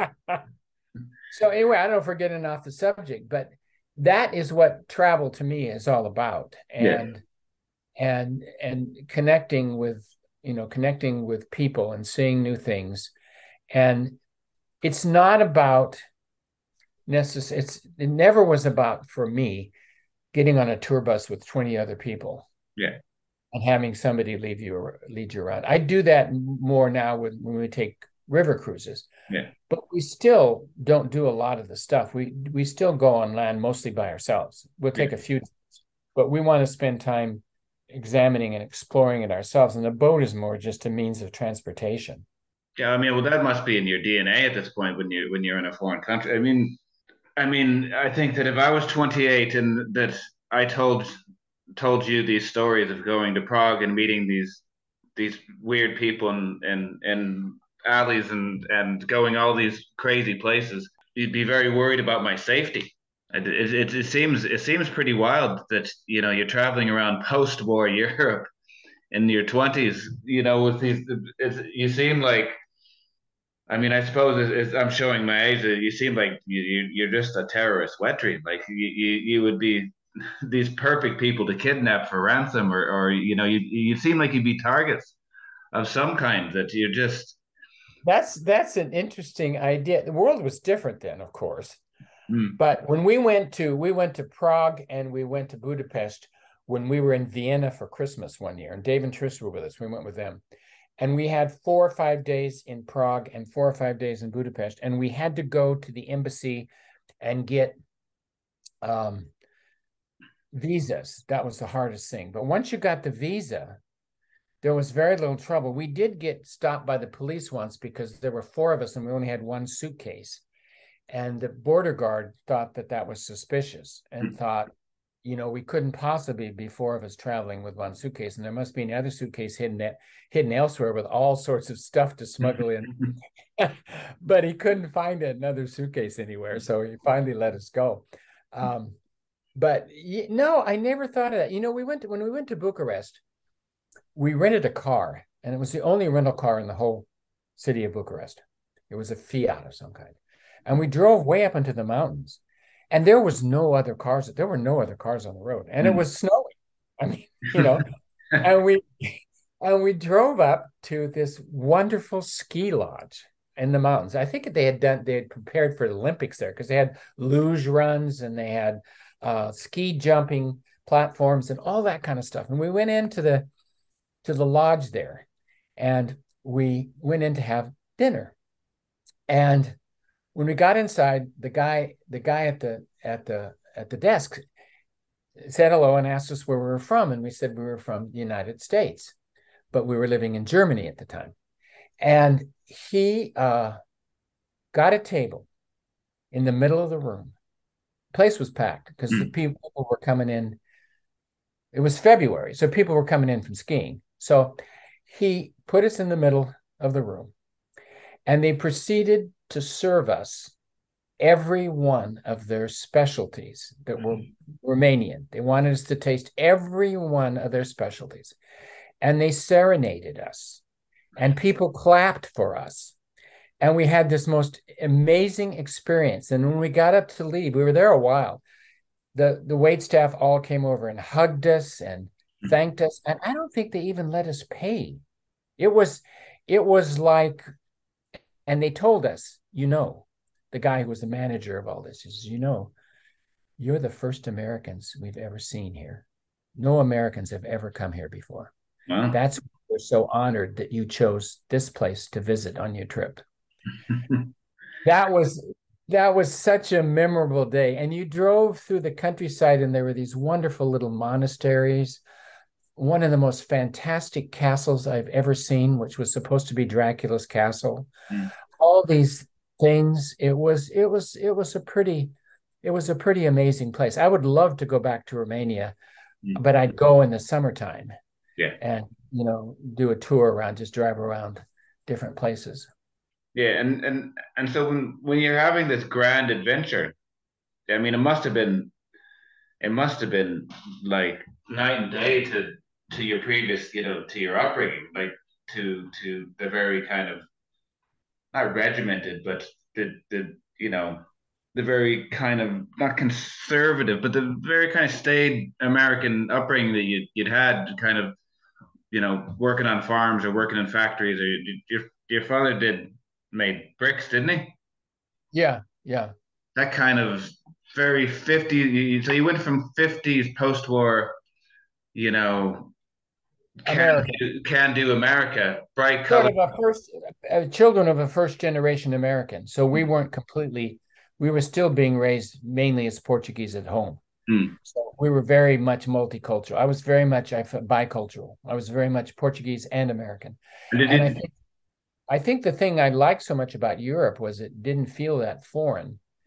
Speaker 2: So anyway, I don't know if we're getting off the subject, but that is what travel to me is all about.
Speaker 1: yeah,
Speaker 2: And connecting with, connecting with people and seeing new things. And it's not about necessarily, it never was about, for me, getting on a tour bus with 20 other people
Speaker 1: yeah,
Speaker 2: and having somebody lead you around. I do that more now when we take river cruises,
Speaker 1: yeah,
Speaker 2: but we still don't do a lot of the stuff. We still go on land mostly by ourselves. We'll
Speaker 1: yeah.
Speaker 2: take a few, but we want to spend time examining and exploring it ourselves. And the boat is more just a means of transportation.
Speaker 1: Yeah, I mean, well, that must be in your DNA at this point when you're in a foreign country. I mean, I mean, I think that if I was 28 and that I told you these stories of going to Prague and meeting these weird people in alleys and going all these crazy places, you'd be very worried about my safety. It seems pretty wild that you're traveling around post-war Europe in your 20s, with these. You seem like, I mean, I suppose I'm showing my age. You seem like you're just a terrorist wet dream. Like you would be these perfect people to kidnap for ransom, or you seem like you'd be targets of some kind. That you're just.
Speaker 2: That's an interesting idea. The world was different then, of course.
Speaker 1: Mm,
Speaker 2: But when we went to Prague and we went to Budapest when we were in Vienna for Christmas one year, and Dave and Trish were with us. We went with them. And we had 4 or 5 days in Prague and 4 or 5 days in Budapest. And we had to go to the embassy and get um, visas. That was the hardest thing. But once you got the visa, there was very little trouble. We did get stopped by the police once because there were four of us and we only had one suitcase. And the border guard thought that that was suspicious and
Speaker 1: mm.
Speaker 2: thought, we couldn't possibly be four of us traveling with one suitcase, and there must be another suitcase hidden elsewhere with all sorts of stuff to smuggle in. But he couldn't find another suitcase anywhere, so he finally let us go. But no, I never thought of that. When we went to Bucharest, we rented a car, and it was the only rental car in the whole city of Bucharest. It was a Fiat of some kind. And we drove way up into the mountains, and there was no other cars. There were no other cars on the road, and it was snowing. I mean, and we drove up to this wonderful ski lodge in the mountains. I think they had prepared for the Olympics there because they had luge runs and they had ski jumping platforms and all that kind of stuff. And we went into the lodge there, and we went in to have dinner. And when we got inside, the guy at the desk said hello and asked us where we were from, and we said we were from the United States, but we were living in Germany at the time. And he got a table in the middle of the room. The place was packed because the
Speaker 1: Mm.
Speaker 2: people were coming in. It was February, so people were coming in from skiing. So he put us in the middle of the room, and they proceeded to serve us every one of their specialties that were Romanian. They wanted us to taste every one of their specialties. And they serenaded us, and people clapped for us. And we had this most amazing experience. And when we got up to leave, we were there a while. The wait staff all came over and hugged us and thanked us. And I don't think they even let us pay. It was like, and they told us, the guy who was the manager of all this, he says, you're the first Americans we've ever seen here. No Americans have ever come here before.
Speaker 1: Well,
Speaker 2: That's why we're so honored that you chose this place to visit on your trip. That was that was such a memorable day. And you drove through the countryside, and there were these wonderful little monasteries. One of the most fantastic castles I've ever seen, which was supposed to be Dracula's castle.
Speaker 1: mm,
Speaker 2: All these things. It was a pretty amazing place. I would love to go back to Romania,
Speaker 1: mm.
Speaker 2: but I'd go in the summertime
Speaker 1: Yeah.
Speaker 2: and do a tour around, just drive around different places.
Speaker 1: Yeah, and so when you're having this grand adventure, I mean, it must have been like night and day to your previous, to your upbringing, like to the very kind of, not regimented, but the very kind of, not conservative, but the very kind of staid American upbringing that you'd had, kind of, working on farms or working in factories, or your father made bricks, didn't he?
Speaker 2: Yeah, yeah.
Speaker 1: That kind of very 50s. So you went from 50s post-war, you know,
Speaker 2: American.
Speaker 1: can do America, bright
Speaker 2: Sort
Speaker 1: color.
Speaker 2: of a first children of a first generation American. So we were still being raised mainly as Portuguese at home.
Speaker 1: Mm.
Speaker 2: So we were very much multicultural. I was very much bicultural. I was very much Portuguese and American.
Speaker 1: And did
Speaker 2: And I
Speaker 1: it,
Speaker 2: think I think the thing I liked so much about Europe was it didn't feel that foreign.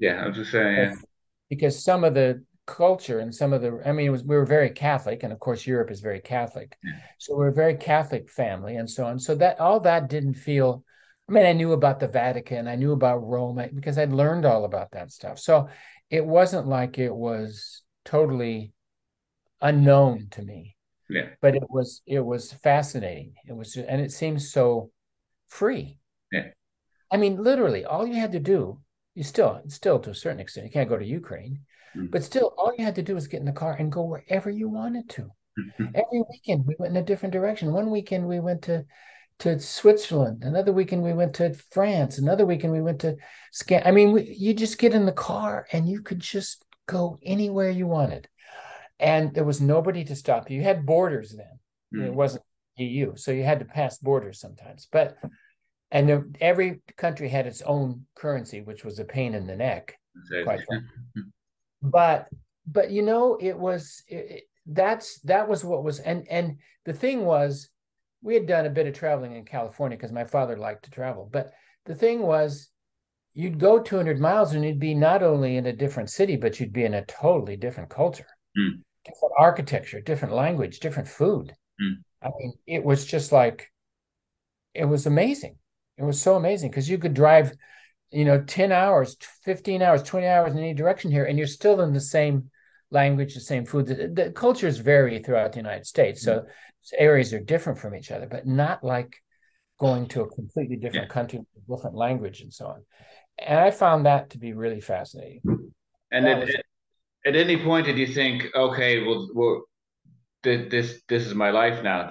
Speaker 1: Yeah, I was just saying, yeah.
Speaker 2: because some of the culture and some of the, I mean, we were very Catholic, and of course Europe is very Catholic, so we're a very Catholic family and so on. So that all that didn't feel. I mean, I knew about the Vatican, I knew about Rome because I'd learned all about that stuff. So it wasn't like it was totally unknown to me,
Speaker 1: Yeah,
Speaker 2: but it was fascinating. It was, and it seems so free.
Speaker 1: yeah,
Speaker 2: I mean, literally, all you had to do, you still to a certain extent, you can't go to Ukraine,
Speaker 1: mm.
Speaker 2: but still, all you had to do was get in the car and go wherever you wanted to. Every weekend we went in a different direction. One weekend we went to Switzerland. Another weekend we went to France. Another weekend we went to Scan. I mean, you just get in the car and you could just go anywhere you wanted, and there was nobody to stop you. You had borders then. It
Speaker 1: Mm.
Speaker 2: wasn't EU, so you had to pass borders sometimes, but every country had its own currency, which was a pain in the neck, quite frankly. But it was that was what was, and the thing was, we had done a bit of traveling in California because my father liked to travel. But the thing was, you'd go 200 miles and you'd be not only in a different city, but you'd be in a totally different culture,
Speaker 1: Mm.
Speaker 2: different architecture, different language, different food.
Speaker 1: Mm.
Speaker 2: I mean, it was just like, it was amazing. It was so amazing because you could drive, 10 hours, 15 hours, 20 hours in any direction here, and you're still in the same language, the same food. The cultures vary throughout the United States.
Speaker 1: Mm.
Speaker 2: So areas are different from each other, but not like going to a completely
Speaker 1: Yeah.
Speaker 2: different country, different language, and so on. And I found that to be really fascinating.
Speaker 1: And
Speaker 2: That was
Speaker 1: at any point did you think, okay, well, this is my life now?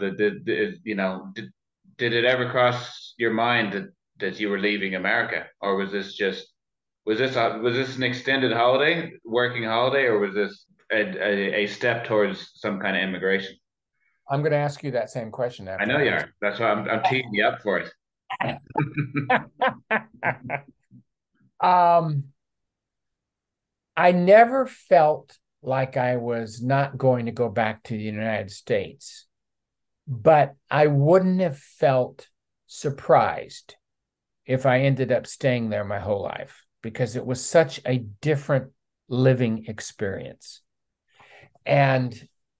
Speaker 1: Did it ever cross your mind that you were leaving America, or was this just was this an extended holiday, working holiday, or was this a step towards some kind of immigration?
Speaker 2: I'm going to ask you that same question
Speaker 1: I
Speaker 2: after
Speaker 1: know
Speaker 2: I
Speaker 1: you
Speaker 2: answer.
Speaker 1: are. That's why I'm teeing you up for it.
Speaker 2: um, I never felt like I was not going to go back to the United States, but I wouldn't have felt surprised if I ended up staying there my whole life because it was such a different living experience. And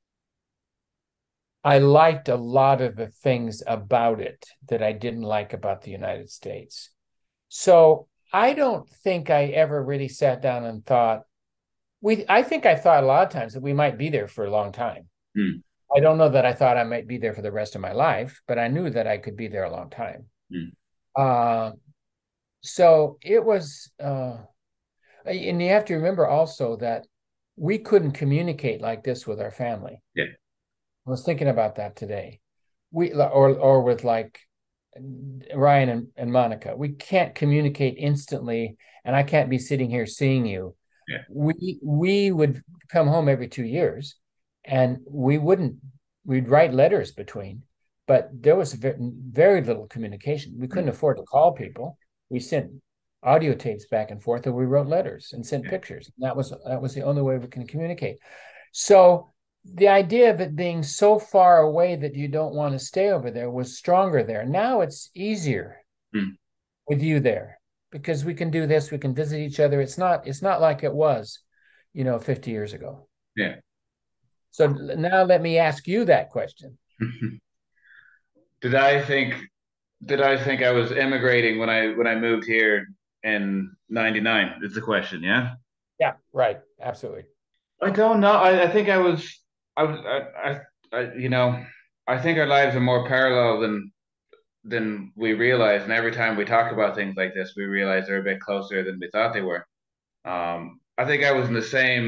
Speaker 2: I liked a lot of the things about it that I didn't like about the United States. So I don't think I ever really sat down and thought, I think I thought a lot of times that we might be there for a long time.
Speaker 1: Mm.
Speaker 2: I don't know that I thought I might be there for the rest of my life, but I knew that I could be there a long time.
Speaker 1: Mm.
Speaker 2: Uh, so it was, and you have to remember also that we couldn't communicate like this with our family.
Speaker 1: Yeah.
Speaker 2: I was thinking about that today. Or with like Ryan and Monica. We can't communicate instantly, and I can't be sitting here seeing you.
Speaker 1: Yeah.
Speaker 2: We would come home every 2 years, and we'd write letters between, but there was very, very little communication. We couldn't
Speaker 1: Mm.
Speaker 2: afford to call people. We sent audio tapes back and forth, or we wrote letters and sent
Speaker 1: Yeah.
Speaker 2: pictures. That was the only way we can communicate. So the idea of it being so far away that you don't want to stay over there was stronger there. Now it's easier
Speaker 1: Mm.
Speaker 2: with you there because we can do this, we can visit each other. It's not like it was, 50 years ago.
Speaker 1: Yeah.
Speaker 2: So now let me ask you that question.
Speaker 1: Did I think I was immigrating when I moved here in '99? Is the question, yeah?
Speaker 2: Yeah, right. Absolutely.
Speaker 1: I don't know. I think I was you know, I think our lives are more parallel than we realize, and every time we talk about things like this, we realize they're a bit closer than we thought they were. I think I was in the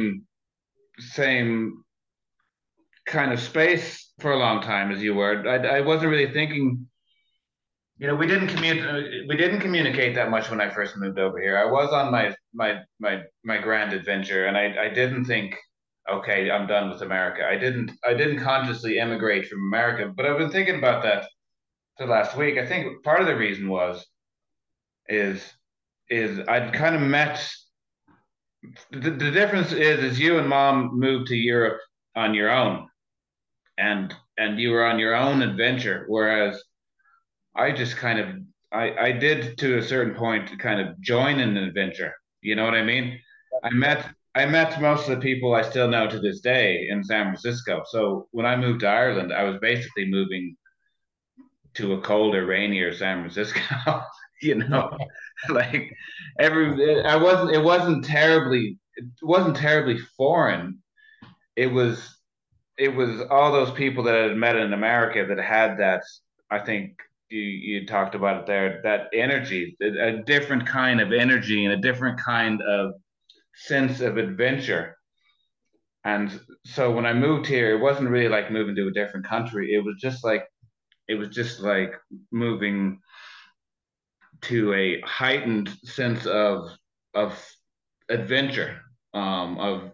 Speaker 1: same kind of space for a long time as you were. I wasn't really thinking. We didn't communicate that much when I first moved over here. I was on my grand adventure, and I didn't think, okay, I'm done with America. I didn't consciously immigrate from America, but I've been thinking about that the last week. I think part of the reason is is I'd kind of met the difference is you and mom moved to Europe on your own, and you were on your own adventure, whereas I just kind of I did to a certain point kind of join an adventure. You know what I mean? I met most of the people I still know to this day in San Francisco. So when I moved to Ireland, I was basically moving to a colder, rainier San Francisco. You know, like it wasn't terribly foreign. It was it was all those people that I had met in America that had that. I think you talked about it there. That energy, a different kind of energy, and a different kind of sense of adventure. And so when I moved here, it wasn't really like moving to a different country. It was just like moving to a heightened sense of adventure, of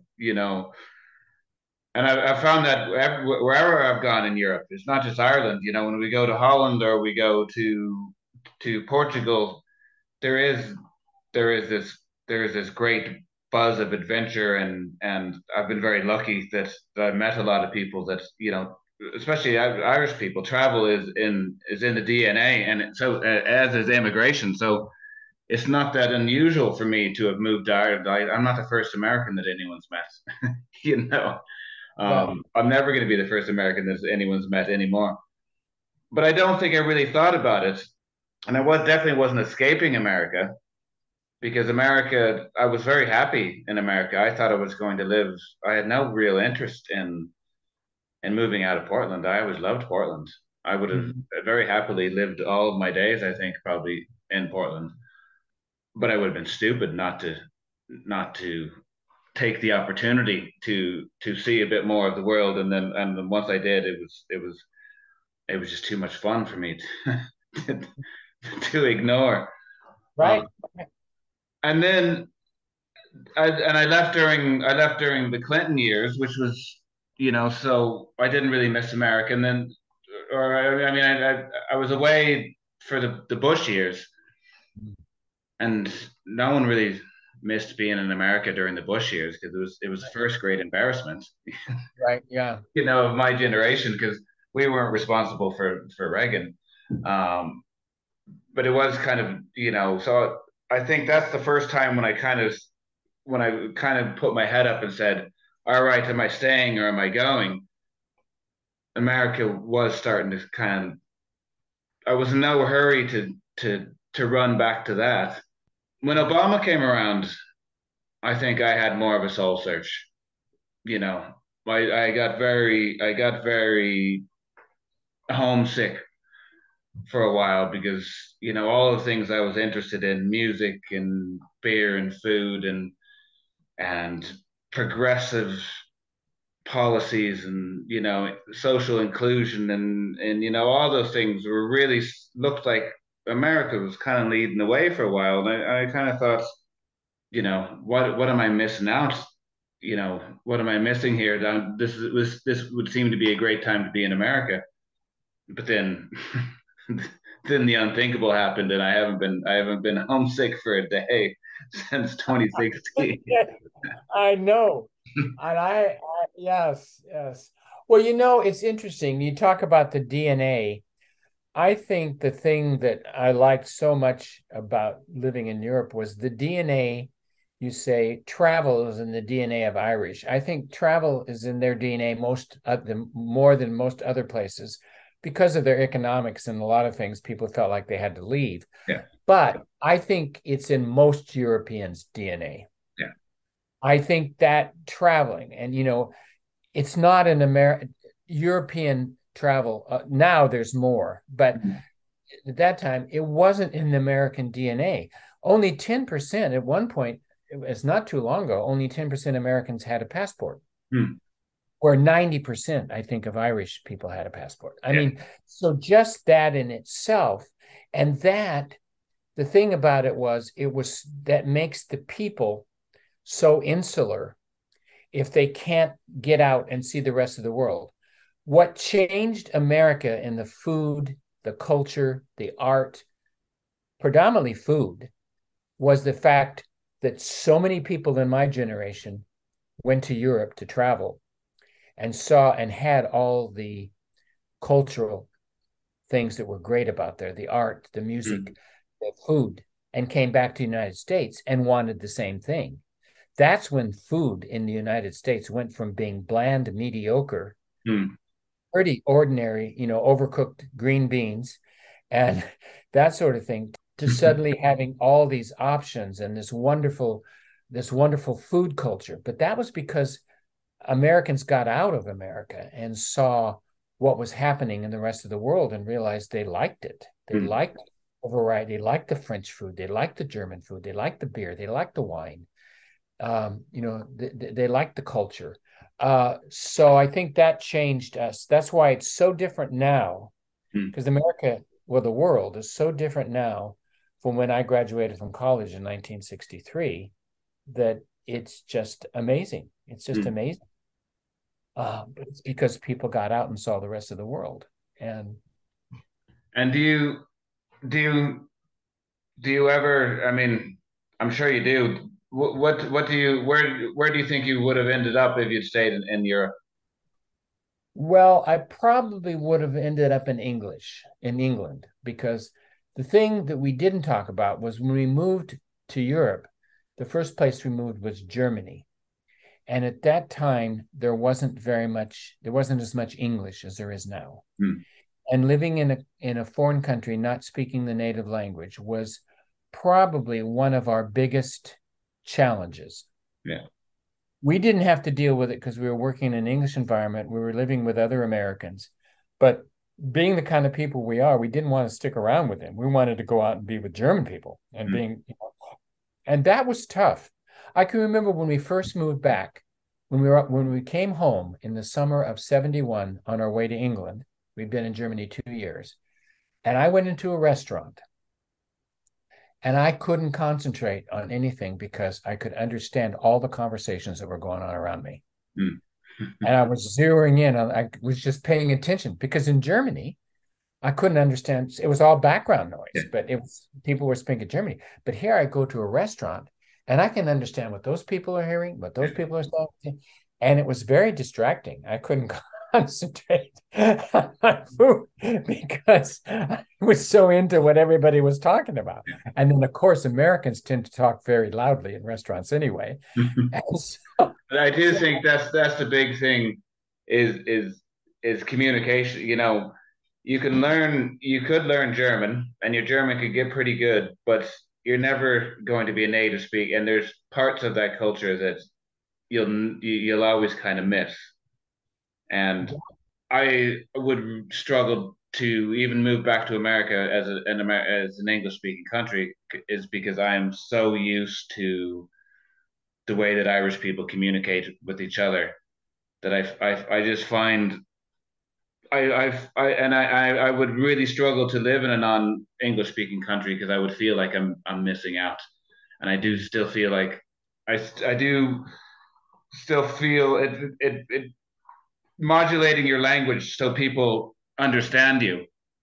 Speaker 1: and I found that wherever I've gone in Europe, it's not just Ireland. You know, when we go to Holland or we go to Portugal, there is there is this great buzz of adventure, and I've been very lucky that I've met a lot of people that especially Irish people. Travel is in the DNA, and so as is immigration. So it's not that unusual for me to have moved to Ireland. I'm not the first American that anyone's met. you know,
Speaker 2: Right.
Speaker 1: I'm never going to be the first American that anyone's met anymore. But I don't think I really thought about it, and I was definitely wasn't escaping America because America. I was very happy in America. I thought I was going to live. I had no real interest in moving out of Portland. I always loved Portland. I would have
Speaker 2: Mhm.
Speaker 1: very happily lived all of my days. I think probably in Portland, but I would have been stupid not to take the opportunity to see a bit more of the world. And then once I did, it was just too much fun for me to, to ignore.
Speaker 2: Right.
Speaker 1: Um, and then I left during the Clinton years, which was so I didn't really miss America. And then, or I mean, I was away for the Bush years, and no one really missed being in America during the Bush years because it was the first great embarrassment,
Speaker 2: Right. Yeah.
Speaker 1: of my generation because we weren't responsible for Reagan. Um, but it was kind of so I think that's the first time when I kind of put my head up and said, "All right, am I staying or am I going?" America was starting to kind of. I was in no hurry to run back to that. When Obama came around, I think I had more of a soul search. You know, I got very homesick for a while because all the things I was interested in, music and beer and food and progressive policies and social inclusion and all those things were really looked like America was kind of leading the way for a while, and I kind of thought, what am I missing out? What am I missing here? This would seem to be a great time to be in America, but then then the unthinkable happened, and I haven't been homesick for a day since 2016.
Speaker 2: I know. And yes, yes. Well, it's interesting. You talk about the DNA. I think the thing that I liked so much about living in Europe was the DNA. You say travel is in the DNA of Irish. I think travel is in their DNA more than most other places because of their economics and a lot of things. People felt like they had to leave.
Speaker 1: Yeah,
Speaker 2: But I think it's in most Europeans' DNA.
Speaker 1: yeah.
Speaker 2: I think that traveling and it's not an American European travel. Now there's more, but
Speaker 1: Mhm.
Speaker 2: at that time it wasn't in the American DNA. Only 10% at one point, it's not too long ago, only 10% Americans had a passport,
Speaker 1: Hmm.
Speaker 2: where 90%, I think, of Irish people had a passport. I
Speaker 1: Yeah.
Speaker 2: mean, so just that in itself, and that the thing about it was that makes the people so insular if they can't get out and see the rest of the world. What changed America in the food, the culture, the art, predominantly food, was the fact that so many people in my generation went to Europe to travel and saw and had all the cultural things that were great about there, the art, the music,
Speaker 1: Hmm.
Speaker 2: the food. and came back to the United States and wanted the same thing. That's when food in the United States went from being bland, mediocre,
Speaker 1: Mm.
Speaker 2: pretty ordinary, overcooked green beans and that sort of thing, to suddenly having all these options and this wonderful food culture. But that was because Americans got out of America and saw what was happening in the rest of the world and realized they liked it. They
Speaker 1: Mm.
Speaker 2: liked the variety. They liked the French food. They liked the German food. They liked the beer. They liked the wine. They liked the culture. So I think that changed us. That's why it's so different now,
Speaker 1: Mm.
Speaker 2: because America, well, the world is so different now from when I graduated from college in 1963, that it's just amazing. It's just
Speaker 1: Mm.
Speaker 2: amazing. But it's because people got out and saw the rest of the world. And
Speaker 1: And do you do you ever? I mean, I'm sure you do. What do you where do you think you would have ended up if you'd stayed in Europe?
Speaker 2: well, I probably would have ended up in England, because the thing that we didn't talk about was when we moved to Europe, the first place we moved was Germany. And at that time, there wasn't as much English as there is now.
Speaker 1: Mm.
Speaker 2: And living in a foreign country, not speaking the native language, was probably one of our biggest challenges.
Speaker 1: Yeah.
Speaker 2: We didn't have to deal with it because we were working in an English environment. We were living with other Americans. But being the kind of people we are, we didn't want to stick around with them. We wanted to go out and be with German people and
Speaker 1: Mm.
Speaker 2: and that was tough. I can remember when we first moved back, when we came home in the summer of 71 on our way to England. We'd been in Germany 2 years, and I went into a restaurant and I couldn't concentrate on anything because I could understand all the conversations that were going on around me.
Speaker 1: Mm.
Speaker 2: And I was zeroing in on, I was just paying attention, because in Germany, I couldn't understand. It was all background
Speaker 1: Yeah.
Speaker 2: noise, but it was people were speaking Germany. But here I go to a restaurant and I can understand what those people are hearing, what those
Speaker 1: Yeah.
Speaker 2: people are saying. And it was very distracting. I couldn't concentrate on my food because I was so into what everybody was talking about. And then, of course, Americans tend to talk very loudly in restaurants anyway. And so,
Speaker 1: But I do
Speaker 2: so
Speaker 1: think that's the big thing is is is communication. You could learn German and your German could get pretty good, but you're never going to be a native speaker. And there's parts of that culture that you'll always kind of miss. And I would struggle to even move back to America as an English speaking country, is because I'm so used to the way that Irish people communicate with each other that I just find I would really struggle to live in a non English speaking country, because I would feel like I'm missing out, and I do still feel like I do still feel it modulating your language so people understand you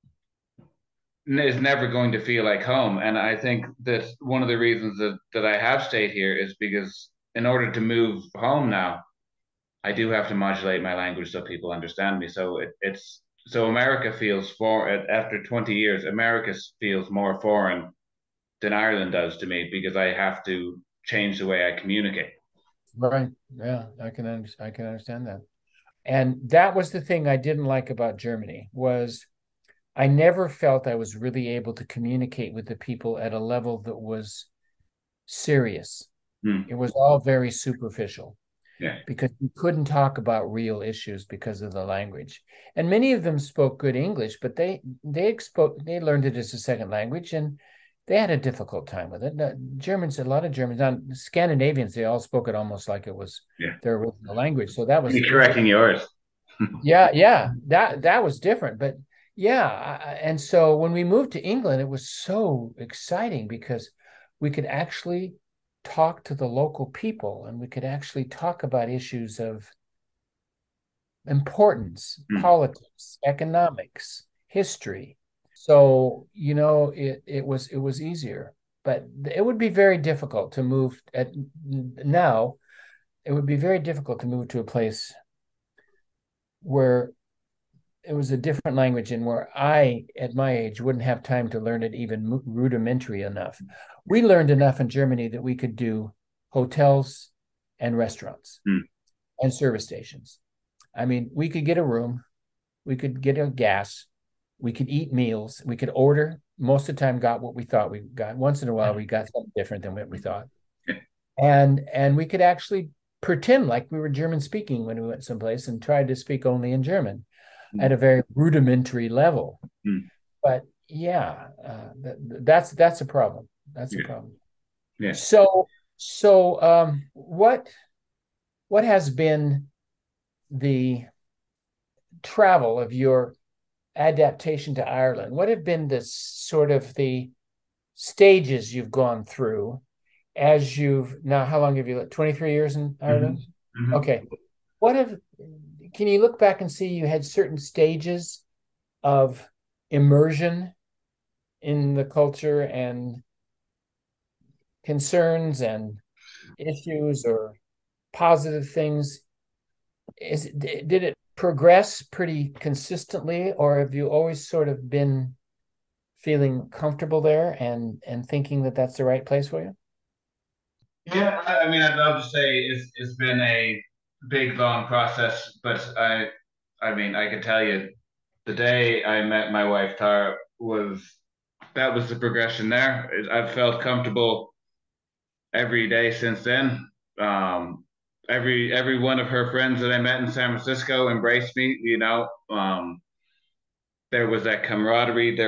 Speaker 1: is never going to feel like home. And I think that one of the reasons that I have stayed here is because in order to move home now, I do have to modulate my language so people understand me. So it's so America feels after 20 years, America feels more foreign than Ireland does to me, because I have to change the way I communicate.
Speaker 2: right, yeah, I can understand that. And that was the thing I didn't like about Germany, was I never felt I was really able to communicate with the people at a level that was serious.
Speaker 1: Hmm.
Speaker 2: It was all very superficial,
Speaker 1: Yeah.
Speaker 2: because we couldn't talk about real issues because of the language. And many of them spoke good English, but they learned it as a second language, and they had a difficult time with it. A lot of Germans, now Scandinavians, they all spoke it almost like it was
Speaker 1: Yeah.
Speaker 2: their original language. So that was
Speaker 1: You're
Speaker 2: it was
Speaker 1: correcting yours.
Speaker 2: yeah, that was different. But yeah, and so when we moved to England, it was so exciting because we could actually talk to the local people and we could actually talk about issues of importance,
Speaker 1: Hmm.
Speaker 2: politics, economics, history. So, it was easier. But it would be very difficult to move at now. It would be very difficult to move to a place where it was a different language and where I, at my age, wouldn't have time to learn it even rudimentary enough. We learned enough in Germany that we could do hotels and restaurants
Speaker 1: Mm.
Speaker 2: and service stations. I mean, we could get a room, we could get a gas, we could eat meals, we could order. Most of the time, got what we thought we got. Once in a while, we got something different than what we thought, and we could actually pretend like we were German speaking when we went someplace and tried to speak only in German at
Speaker 1: Mm.
Speaker 2: a very rudimentary level.
Speaker 1: Mm.
Speaker 2: But yeah, that's a problem. That's a
Speaker 1: Yeah.
Speaker 2: problem.
Speaker 1: Yeah.
Speaker 2: So what has been the travel of your adaptation to Ireland? What have been the sort of the stages you've gone through as you've now, how long have you lived? 23 years in
Speaker 1: Hmm.
Speaker 2: Ireland?
Speaker 1: Hmm.
Speaker 2: Okay. What have, can you look back and see you had certain stages of immersion in the culture and concerns and issues or positive things? Did it progress pretty consistently, or have you always sort of been feeling comfortable there and thinking that that's the right place for you?
Speaker 1: Yeah, I mean, I'd love to say it's been a big, long process, but I mean, I can tell you, the day I met my wife Tara was that was the progression there. I've felt comfortable every day since then. Um, every one of her friends that I met in San Francisco embraced me. There was that camaraderie.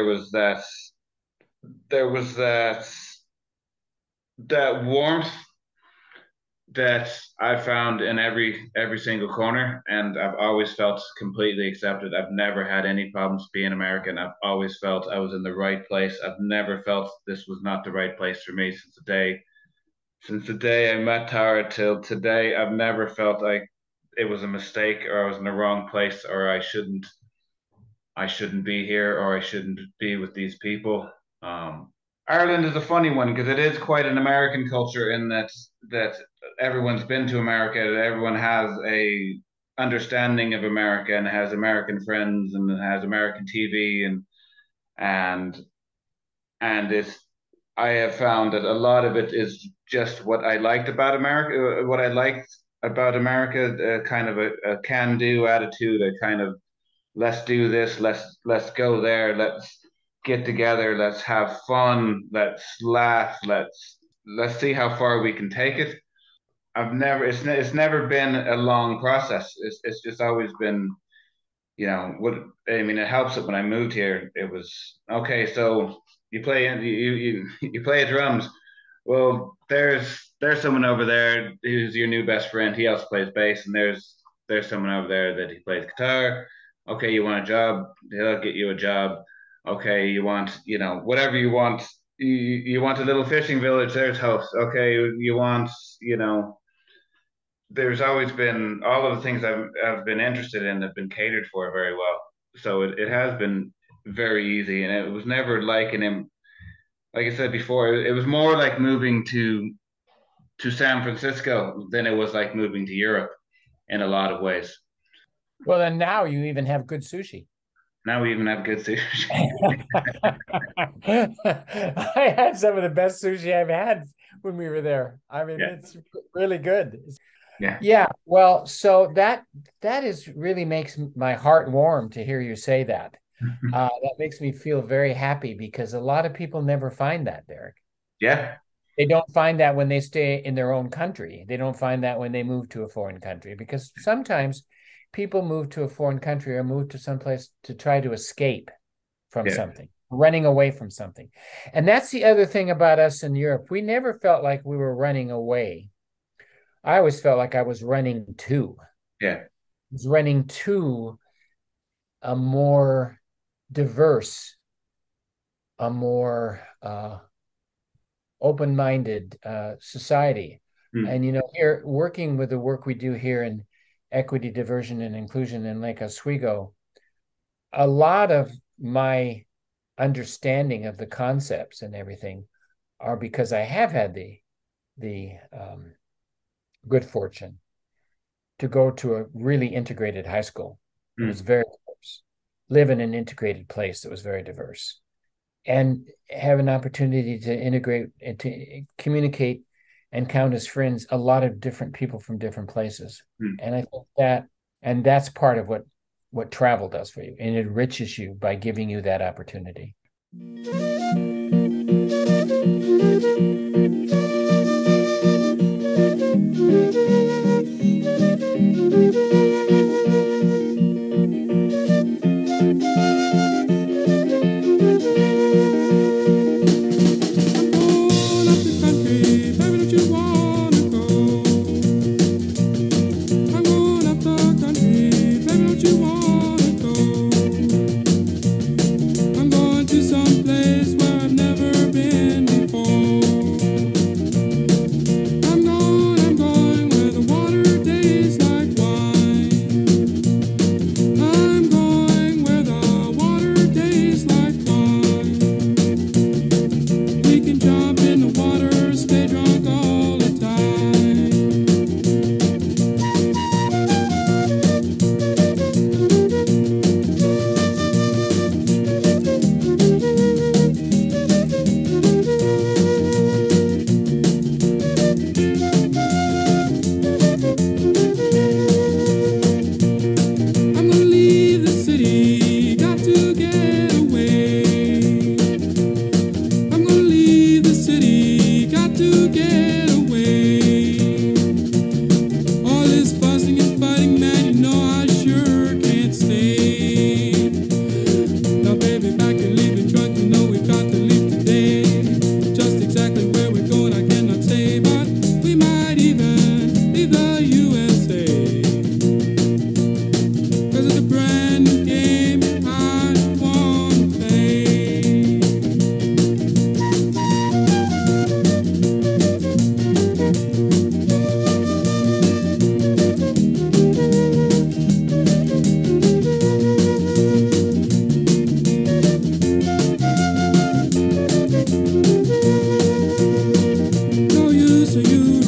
Speaker 1: There was that warmth that I found in every single corner, and I've always felt completely accepted. I've never had any problems being American. I've always felt I was in the right place. I've never felt this was not the right place for me since the day I met Tara till today. I've never felt like it was a mistake or I was in the wrong place or I shouldn't be here or I shouldn't be with these people. Um, Ireland is a funny one because it is quite an American culture in that everyone's been to America, everyone has a understanding of America and has American friends and has American TV and and it's I have found that a lot of it is just what I liked about America, what I liked about America, kind of a can-do attitude, a kind of let's do this, let's go there, let's get together, let's have fun, let's laugh, let's see how far we can take it. It's never been a long process. It's just always been, what I mean. It helps that when I moved here, it was okay. So you play drums. Well, there's someone over there who's your new best friend. He also plays bass, and there's someone over there that he plays guitar. Okay, you want a job? He'll get you a job. Okay, you want, whatever you want. You want a little fishing village? There's hosts. Okay, you want, there's always been all of the things I've been interested in have been catered for very well. So it has been very easy, and it was never like like I said before, it was more like moving to San Francisco than it was like moving to Europe in a lot of ways.
Speaker 2: Well, then now you even have good sushi.
Speaker 1: Now we even have good sushi.
Speaker 2: I had some of the best sushi I've had when we were there. I mean,
Speaker 1: Yeah,
Speaker 2: it's really good.
Speaker 1: yeah.
Speaker 2: Yeah, well, so that is really makes my heart warm to hear you say that. That makes me feel very happy because a lot of people never find that, Derek.
Speaker 1: Yeah,
Speaker 2: They don't find that when they stay in their own country. They don't find that when they move to a foreign country because sometimes people move to a foreign country or move to someplace to try to escape from
Speaker 1: yeah.
Speaker 2: something, running away from something. And that's the other thing about us in Europe. We never felt like we were running away. I always felt like I was running to.
Speaker 1: Yeah.
Speaker 2: I was running to a more diverse, a more open-minded society.
Speaker 1: Mm.
Speaker 2: And here working with the work we do here in equity, diversion, and inclusion in Lake Oswego, a lot of my understanding of the concepts and everything are because I have had the good fortune to go to a really integrated high school. It was
Speaker 1: Mm.
Speaker 2: very diverse. Live in an integrated place that was very diverse. and have an opportunity to integrate and to communicate and count as friends a lot of different people from different places.
Speaker 1: Mm.
Speaker 2: And I think that's part of what travel does for you, and it enriches you by giving you that opportunity.
Speaker 3: No use for you